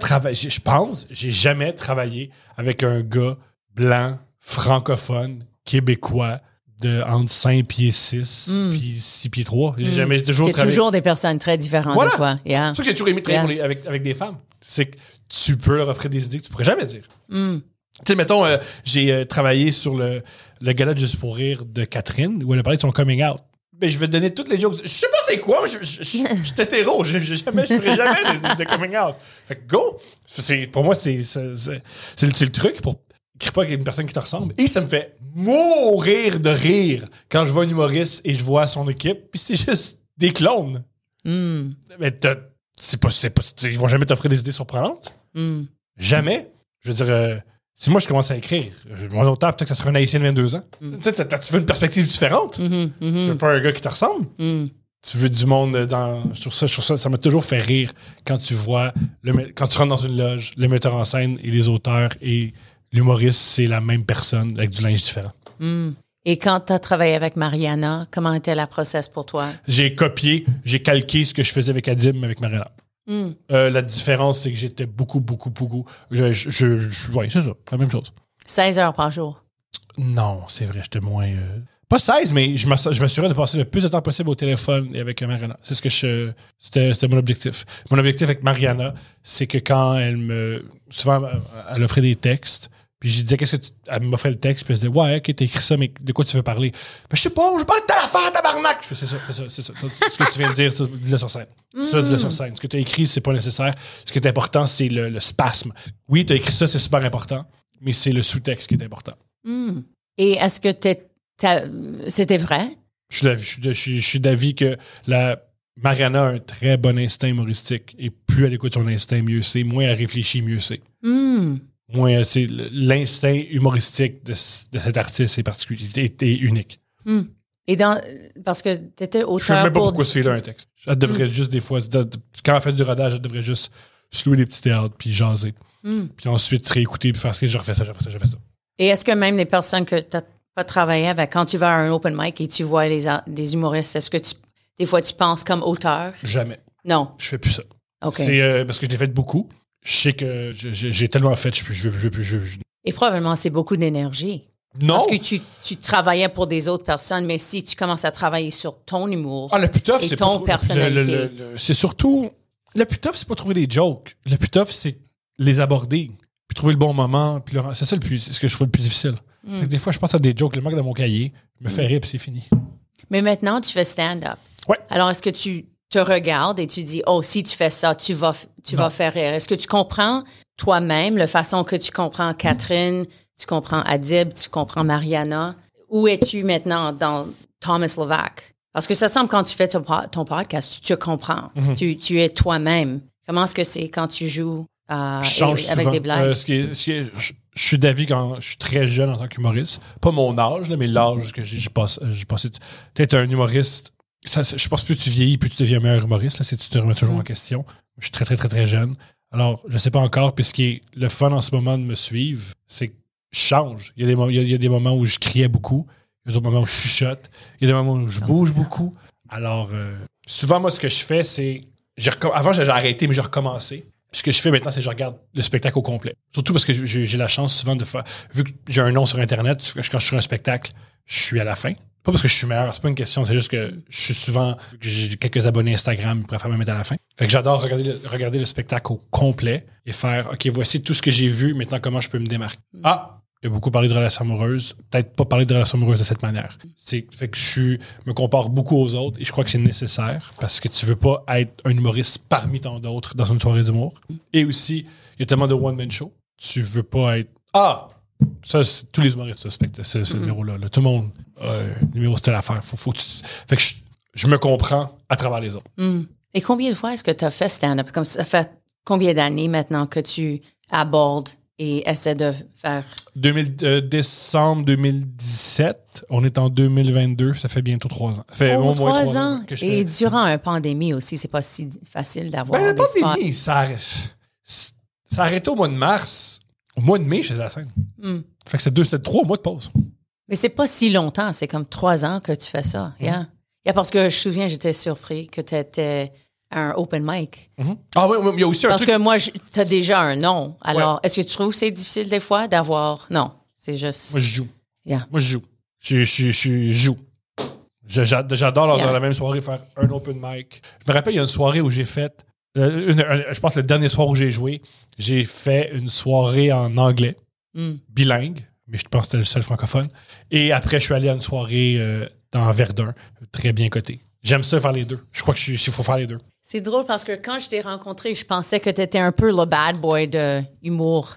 [SPEAKER 3] travaillé avec un gars blanc, francophone, québécois, de entre 5 pieds 6 puis 6 pieds 3. J'ai jamais toujours travaillé.
[SPEAKER 4] Toujours des personnes très différentes de toi. Yeah.
[SPEAKER 3] C'est ça que j'ai toujours aimé travailler avec des femmes. C'est que tu peux leur offrir des idées que tu pourrais jamais dire. Tu sais, mettons, j'ai travaillé sur le gala de Juste pour rire de Catherine, où elle a parlé de son coming out. Ben, je vais te donner toutes les jokes. Je sais pas c'est quoi, mais je suis hétéro. Je ferai jamais de coming out. Fait que go! Pour moi, c'est le truc pour écris pas avec une personne qui te ressemble. Et ça me fait mourir de rire quand je vois un humoriste et je vois son équipe, puis c'est juste des clones. Mais ils vont jamais t'offrir des idées surprenantes. Jamais. Je veux dire, si moi je commence à écrire, mon auteur, peut-être que ça sera un haïtien de 22 ans. Tu veux une perspective différente. Tu veux pas un gars qui te ressemble. Tu veux du monde dans... Je trouve ça m'a toujours fait rire quand tu vois, quand tu rentres dans une loge, le metteur en scène et les auteurs et l'humoriste, c'est la même personne avec du linge différent.
[SPEAKER 4] Et quand tu as travaillé avec Mariana, comment était la process pour toi?
[SPEAKER 3] J'ai calqué ce que je faisais avec Adib, mais avec Mariana. La différence, c'est que j'étais beaucoup. Oui, c'est ça, la même chose.
[SPEAKER 4] 16 heures par jour?
[SPEAKER 3] Non, c'est vrai, j'étais moins... Pas 16, mais je m'assurais de passer le plus de temps possible au téléphone et avec Mariana. C'est ce que c'était mon objectif. Mon objectif avec Mariana, c'est que quand souvent, elle offrait des textes, puis je disais, elle m'offrait le texte, puis elle disait, ouais, ok, t'as écrit ça, mais de quoi tu veux parler? Ben, je sais pas, je parle de telle affaire, tabarnak! Je fais, c'est ça. Ce que tu viens de dire, dis-le sur scène. Dis-le sur scène. Ce que t'as écrit, c'est pas nécessaire. Ce qui est important, c'est le spasme. Oui, t'as écrit ça, c'est super important, mais c'est le sous-texte qui est important.
[SPEAKER 4] Et est-ce que c'était vrai?
[SPEAKER 3] Je suis d'avis que Mariana a un très bon instinct humoristique, et plus elle écoute son instinct, mieux c'est. Moins elle réfléchit, mieux c'est. Moi, c'est l'instinct humoristique de cet artiste est particulier, est unique.
[SPEAKER 4] Et parce que tu étais auteur.
[SPEAKER 3] Je ne sais même pas pourquoi c'est là un texte. Elle devrait juste des fois, quand elle fait du rodage, elle devrait juste se louer des petits théâtres puis jaser. Puis ensuite se réécouter puis faire ce que je refais ça.
[SPEAKER 4] Et est-ce que même les personnes que tu n'as pas travaillé avec, quand tu vas à un open mic et tu vois des humoristes, est-ce que des fois tu penses comme auteur?
[SPEAKER 3] Jamais.
[SPEAKER 4] Non.
[SPEAKER 3] Je fais plus ça.
[SPEAKER 4] Okay.
[SPEAKER 3] C'est parce que je l'ai fait beaucoup. Je sais que j'ai tellement fait, je veux plus.
[SPEAKER 4] Et probablement, c'est beaucoup d'énergie.
[SPEAKER 3] Non.
[SPEAKER 4] Parce que tu travaillais pour des autres personnes, mais si tu commences à travailler sur ton humour
[SPEAKER 3] Le plus tough,
[SPEAKER 4] et
[SPEAKER 3] c'est
[SPEAKER 4] ton
[SPEAKER 3] pas
[SPEAKER 4] personnalité.
[SPEAKER 3] c'est surtout... Le plus tough, c'est pas trouver des jokes. Le plus tough, c'est les aborder. Puis trouver le bon moment. Puis c'est ça ce que je trouve le plus difficile. Fait que des fois, je pense à des jokes, le manque dans mon cahier. Je me fais rire, puis c'est fini.
[SPEAKER 4] Mais maintenant, tu fais stand-up.
[SPEAKER 3] Ouais.
[SPEAKER 4] Alors, est-ce que tu te regardes et tu dis, oh, si tu fais ça, tu vas faire rire? Est-ce que tu comprends toi-même la façon que tu comprends Catherine, tu comprends Adib, tu comprends Mariana? Où es-tu maintenant dans Thomas Levac? Parce que ça semble quand tu fais ton podcast, tu te comprends. Tu es toi-même. Comment est-ce que c'est quand tu joues avec
[SPEAKER 3] souvent.
[SPEAKER 4] des blagues?
[SPEAKER 3] Je suis d'avis quand je suis très jeune en tant qu'humoriste. Pas mon âge, là, mais l'âge que j'ai passé. Peut-être un humoriste. Je pense que plus tu vieillis, plus tu deviens un meilleur humoriste. Là, si tu te remets toujours en question. Je suis très, très, très, très jeune. Alors, je ne sais pas encore. Puis ce qui est le fun en ce moment de me suivre, c'est que je change. Il y a des moments où je criais beaucoup. Il y a d'autres moments où je chuchote. Il y a des moments où je bouge beaucoup. Alors, souvent, moi, ce que je fais, c'est... Avant, j'ai arrêté, mais j'ai recommencé. Ce que je fais maintenant, c'est que je regarde le spectacle au complet. Surtout parce que j'ai la chance souvent de faire... Vu que j'ai un nom sur Internet, quand je suis sur un spectacle, je suis à la fin. Pas parce que je suis meilleur, c'est pas une question, c'est juste que je suis souvent... J'ai quelques abonnés Instagram, ils préfèrent me mettre à la fin. Fait que j'adore regarder le spectacle au complet et faire, OK, voici tout ce que j'ai vu, maintenant comment je peux me démarquer. Il y a beaucoup parlé de relations amoureuses. Peut-être pas parler de relations amoureuses de cette manière. Fait que je me compare beaucoup aux autres et je crois que c'est nécessaire parce que tu veux pas être un humoriste parmi tant d'autres dans une soirée d'humour. Et aussi, il y a tellement de one-man show. Tu veux pas être... Ça, c'est tous les humoristes suspectent ce numéro-là. Là. Tout le monde le numéro, c'était l'affaire. Fait que je me comprends à travers les autres.
[SPEAKER 4] Et combien de fois est-ce que tu as fait stand-up? Comme ça fait combien d'années maintenant que tu abordes et essaies de faire...
[SPEAKER 3] Décembre 2017. On est en 2022. Ça fait bientôt 3 ans. Ça fait au moins 3 ans. Que je
[SPEAKER 4] Et
[SPEAKER 3] fais...
[SPEAKER 4] durant une pandémie aussi, c'est pas si facile d'avoir
[SPEAKER 3] la
[SPEAKER 4] des
[SPEAKER 3] pandémie, ça a arrêté au mois de mars. Au mois de mai, je faisais la scène. Fait que c'était 3 mois de pause.
[SPEAKER 4] Mais c'est pas si longtemps. C'est comme 3 ans que tu fais ça. Yeah, parce que je me souviens, j'étais surpris que tu étais un open mic.
[SPEAKER 3] Ah oui, il y a aussi un
[SPEAKER 4] Parce
[SPEAKER 3] truc...
[SPEAKER 4] que moi, tu as déjà un nom. Alors, est-ce que tu trouves que c'est difficile des fois d'avoir... Non, c'est juste...
[SPEAKER 3] Moi, je joue.
[SPEAKER 4] Yeah.
[SPEAKER 3] Moi, je joue. Je joue. J'adore dans la même soirée faire un open mic. Je me rappelle, il y a une soirée où j'ai fait... je pense que le dernier soir où j'ai joué, j'ai fait une soirée en anglais, bilingue, mais je pense que c'était le seul francophone. Et après, je suis allé à une soirée dans Verdun, très bien coté. J'aime ça faire les deux. Je crois qu'il faut faire les deux.
[SPEAKER 4] C'est drôle parce que quand je t'ai rencontré, je pensais que tu étais un peu le bad boy de humour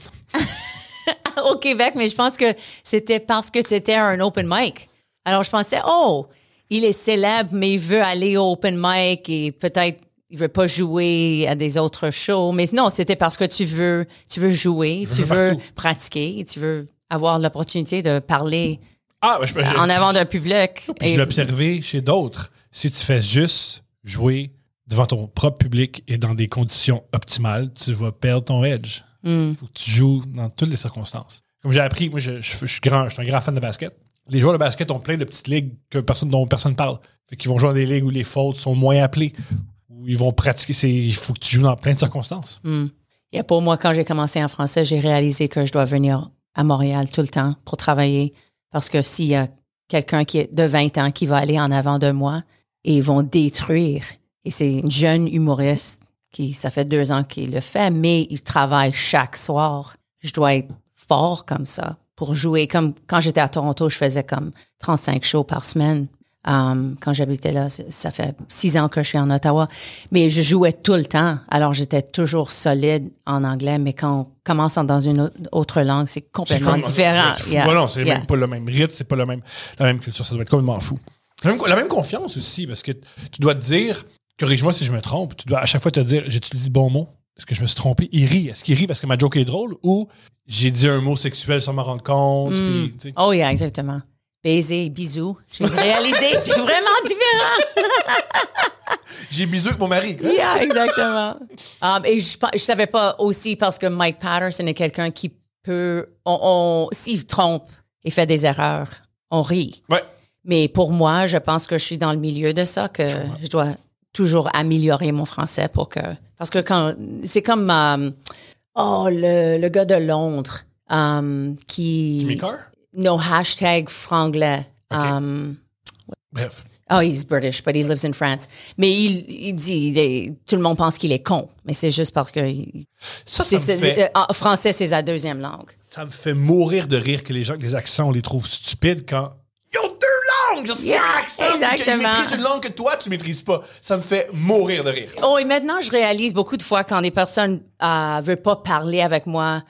[SPEAKER 4] au Québec, mais je pense que c'était parce que tu étais un open mic. Alors, je pensais, il est célèbre, mais il veut aller au open mic et peut-être il veut pas jouer à des autres shows. Mais non, c'était parce que tu veux jouer, tu veux pratiquer, tu veux avoir l'opportunité de parler en avant d'un public.
[SPEAKER 3] Puis je l'ai observé chez d'autres. Si tu fais juste jouer devant ton propre public et dans des conditions optimales, tu vas perdre ton edge. Il faut que tu joues dans toutes les circonstances. Comme j'ai appris, moi, je suis un grand fan de basket. Les joueurs de basket ont plein de petites ligues dont personne ne parle. Fait qu'ils vont jouer dans des ligues où les fautes sont moins appelées, où ils vont pratiquer. Il faut que tu joues dans plein de circonstances.
[SPEAKER 4] Et pour moi, quand j'ai commencé en français, j'ai réalisé que je dois venir à Montréal tout le temps pour travailler. Parce que s'il y a quelqu'un qui est de 20 ans qui va aller en avant de moi, et ils vont détruire. Et c'est une jeune humoriste ça fait 2 ans qu'il le fait, mais il travaille chaque soir. Je dois être fort comme ça pour jouer. Comme quand j'étais à Toronto, je faisais comme 35 shows par semaine. Quand j'habitais là, ça fait 6 ans que je suis en Ottawa. Mais je jouais tout le temps. Alors, j'étais toujours solide en anglais. Mais quand on commence dans une autre langue, c'est complètement différent.
[SPEAKER 3] Non, c'est même pas le même rythme, c'est pas la même culture. Ça doit être complètement fou. La même confiance aussi, parce que tu dois te dire, corrige-moi si je me trompe, tu dois à chaque fois te dire, j'ai-tu dit le bon mot? Est-ce que je me suis trompé? Il rit. Est-ce qu'il rit parce que ma joke est drôle ou j'ai dit un mot sexuel sans m'en rendre compte? Puis,
[SPEAKER 4] oh, yeah, exactement. Baiser, bisous. J'ai réalisé, c'est vraiment différent.
[SPEAKER 3] J'ai bisou avec mon mari. Quoi.
[SPEAKER 4] Yeah, exactement. Et je savais pas aussi parce que Mike Patterson est quelqu'un qui peut... s'il trompe et fait des erreurs, on rit.
[SPEAKER 3] Ouais.
[SPEAKER 4] Mais pour moi, je pense que je suis dans le milieu de ça, que je dois toujours améliorer mon français pour que... Parce que c'est comme... le gars de Londres qui...
[SPEAKER 3] Jimmy Carr?
[SPEAKER 4] no hashtag franglais.
[SPEAKER 3] OK. Bref.
[SPEAKER 4] Oh, he's British, but he lives in France. Mais il dit, tout le monde pense qu'il est con, mais c'est juste parce que français, c'est sa deuxième langue.
[SPEAKER 3] Ça me fait mourir de rire que les gens, que les accents, on les trouve stupides quand ils ont deux langues! C'est un accent, c'est qu'ils maîtrisent une langue que toi, tu maîtrises pas. Ça me fait mourir de rire.
[SPEAKER 4] Oh, et maintenant, je réalise beaucoup de fois quand des personnes veulent pas parler avec moi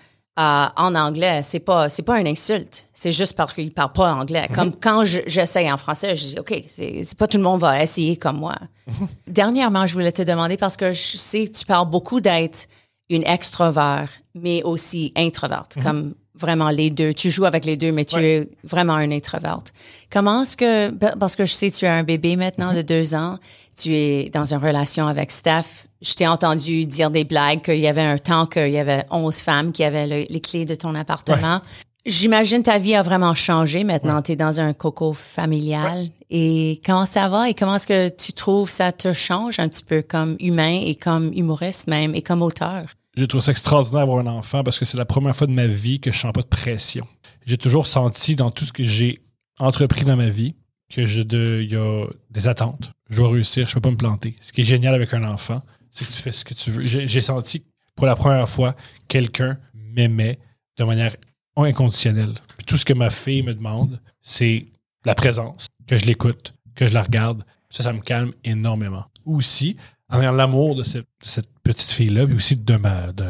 [SPEAKER 4] en anglais, c'est pas une insulte. C'est juste parce qu'ils parlent pas anglais. Comme quand j'essaye en français, je dis, OK, c'est pas tout le monde va essayer comme moi. Dernièrement, je voulais te demander, parce que je sais que tu parles beaucoup d'être une extrovert, mais aussi introverte, comme vraiment les deux. Tu joues avec les deux, mais tu es vraiment une introverte. Comment est-ce que, parce que je sais que tu as un bébé maintenant de 2 ans, tu es dans une relation avec Steph. Je t'ai entendu dire des blagues qu'il y avait un temps qu'il y avait 11 femmes qui avaient les clés de ton appartement. Ouais. J'imagine ta vie a vraiment changé maintenant. Ouais. Tu es dans un coco familial. Ouais. Et comment ça va? Et comment est-ce que tu trouves ça te change un petit peu comme humain et comme humoriste même et comme auteur?
[SPEAKER 3] J'ai trouvé ça extraordinaire d'avoir un enfant parce que c'est la première fois de ma vie que je sens pas de pression. J'ai toujours senti dans tout ce que j'ai entrepris dans ma vie que il y a des attentes. Je dois réussir, je peux pas me planter. Ce qui est génial avec un enfant, c'est que tu fais ce que tu veux. J'ai senti pour la première fois quelqu'un m'aimait de manière inconditionnelle. Puis tout ce que ma fille me demande, c'est la présence, que je l'écoute, que je la regarde. Ça me calme énormément. Aussi, en ayant l'amour de cette petite fille-là, puis aussi de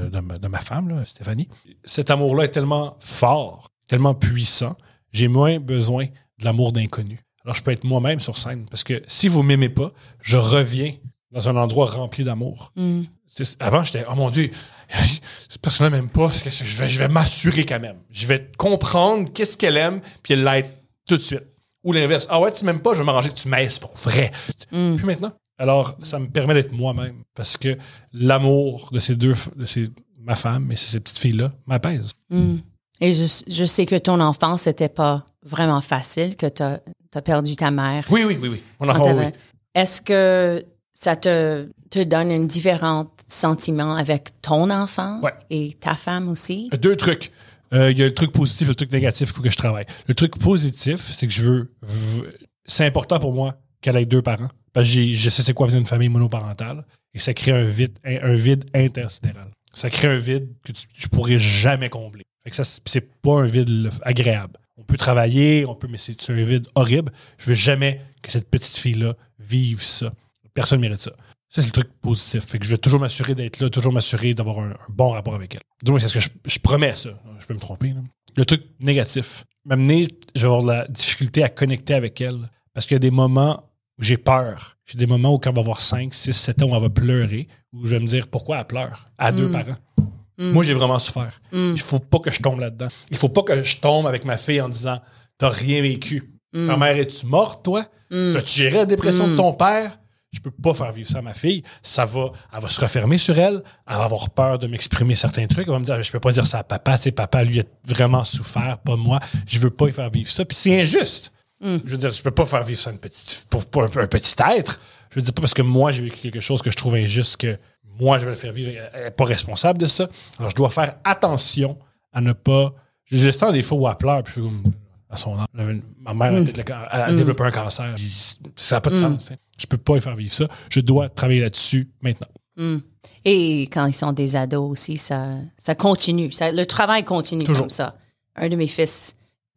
[SPEAKER 3] ma femme, là, Stéphanie, cet amour-là est tellement fort, tellement puissant, j'ai moins besoin de l'amour d'inconnu. Alors, je peux être moi-même sur scène, parce que si vous ne m'aimez pas, je reviens dans un endroit rempli d'amour. Mm. Avant, j'étais, oh mon Dieu, cette personne-là m'aime pas, je vais m'assurer quand même. Je vais comprendre qu'est-ce qu'elle aime, puis elle l'aide tout de suite. Ou l'inverse, ah ouais, tu m'aimes pas, je vais m'arranger que tu m'aimes pour vrai. Mm. Puis maintenant, alors, ça me permet d'être moi-même, parce que l'amour de ma femme et ces petites filles-là m'apaise.
[SPEAKER 4] Mm. Et je sais que ton enfance n'était pas vraiment facile, que tu as perdu ta mère.
[SPEAKER 3] Oui. Mon enfant, oui.
[SPEAKER 4] Est-ce que ça te donne un différent sentiment avec ton enfant et ta femme aussi?
[SPEAKER 3] 2 trucs. Il y a le truc positif et le truc négatif qu'il faut que je travaille. Le truc positif, c'est que c'est important pour moi qu'elle ait 2 parents. Parce que je sais c'est quoi vivre une famille monoparentale. Et ça crée un vide intersidéral. Ça crée un vide que je pourrais jamais combler. Fait que ça, c'est pas un vide agréable. On peut travailler, mais c'est un vide horrible. Je veux jamais que cette petite fille-là vive ça. Personne ne mérite ça. Ça, c'est le truc positif. Fait que je vais toujours m'assurer d'être là, toujours m'assurer d'avoir un bon rapport avec elle. Donc, c'est ce que je promets ça. Je peux me tromper. Là. Le truc négatif. M'amener, je vais avoir de la difficulté à connecter avec elle. Parce qu'il y a des moments où j'ai peur. J'ai des moments où quand elle va avoir 5, 6, 7 ans, où elle va pleurer, où je vais me dire pourquoi elle pleure à 2 parents. Moi, j'ai vraiment souffert. Il faut pas que je tombe là-dedans. Il faut pas que je tombe avec ma fille en disant t'as rien vécu. Ta mère, es-tu morte, toi? T'as-tu géré la dépression de ton père? Je peux pas faire vivre ça à ma fille. Elle va se refermer sur elle. Elle va avoir peur de m'exprimer certains trucs. Elle va me dire, je peux pas dire ça à papa. Tu sais, papa, lui, a vraiment souffert, pas moi. Je veux pas y faire vivre ça. Puis c'est injuste. Je veux dire, je peux pas faire vivre ça pour un petit être. Je veux dire, pas parce que moi, j'ai vécu quelque chose que je trouve injuste que moi, je vais le faire vivre. Elle n'est pas responsable de ça. Alors, je dois faire attention à ne pas... J'ai le temps des fois où elle pleure, puis je suis comme... À son âge. Ma mère a développé un cancer. Ça n'a pas de sens. Je peux pas y faire vivre ça. Je dois travailler là-dessus maintenant.
[SPEAKER 4] Et quand ils sont des ados aussi, ça continue. Le travail continue toujours. Comme ça. Un de mes fils,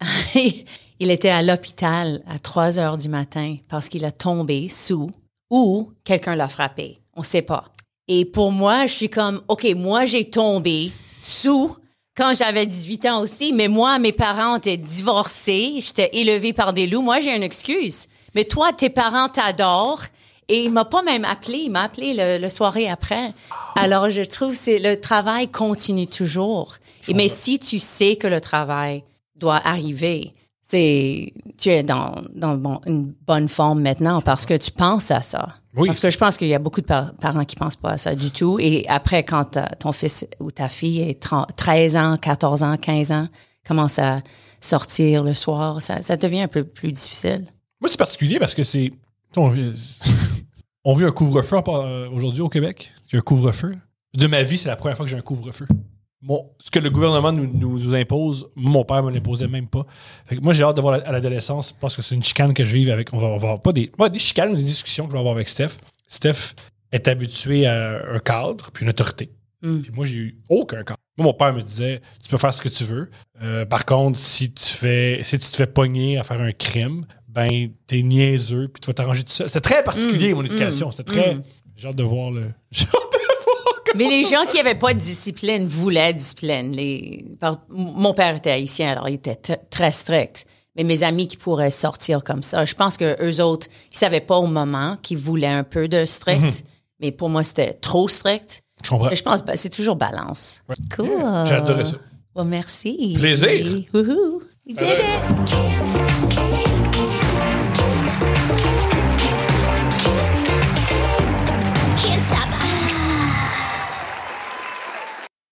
[SPEAKER 4] il était à l'hôpital à 3 heures du matin parce qu'il a tombé sous ou quelqu'un l'a frappé. On ne sait pas. Et pour moi, je suis comme, OK, moi, j'ai tombé sous... Quand j'avais 18 ans aussi, mais moi, mes parents étaient divorcés, j'étais élevée par des loups. Moi, j'ai une excuse. Mais toi, tes parents t'adorent et il m'a pas même appelé. Il m'a appelé le soirée après. Alors, je trouve que le travail continue toujours. Mais si tu sais que le travail doit arriver, tu es dans une bonne forme maintenant parce que tu penses à ça. Oui, parce que je pense qu'il y a beaucoup de parents qui ne pensent pas à ça du tout. Et après, quand ton fils ou ta fille est 13 ans, 14 ans, 15 ans, commence à sortir le soir, ça devient un peu plus difficile.
[SPEAKER 3] Moi, c'est particulier parce que on vit un couvre-feu aujourd'hui au Québec. Il y a un couvre-feu. De ma vie, c'est la première fois que j'ai un couvre-feu. ce que le gouvernement nous impose, mon père me l'imposait même pas. Fait que moi, j'ai hâte de voir à l'adolescence. Je pense que c'est une chicane que je vive avec. On va avoir pas des chicanes ou des discussions que je vais avoir avec Steph. Steph est habitué à un cadre puis une autorité. Puis moi, j'ai eu aucun cadre. Moi, mon père me disait, tu peux faire ce que tu veux. Par contre, si tu te fais pogner à faire un crime, ben, t'es niaiseux puis tu vas t'arranger tout seul. C'était très particulier, mon éducation. C'était très... J'ai hâte de voir le...
[SPEAKER 4] Mais les gens qui n'avaient pas de discipline voulaient discipline. Mon père était haïtien, alors il était très strict. Mais mes amis qui pourraient sortir comme ça, je pense qu'eux autres, ils ne savaient pas au moment qu'ils voulaient un peu de strict. Mais pour moi, c'était trop strict.
[SPEAKER 3] Je comprends.
[SPEAKER 4] Et je pense que c'est toujours balance.
[SPEAKER 3] Ouais.
[SPEAKER 4] Cool.
[SPEAKER 3] J'ai adoré ça.
[SPEAKER 4] Well, merci.
[SPEAKER 3] Plaisir.
[SPEAKER 4] Woohoo. We did it.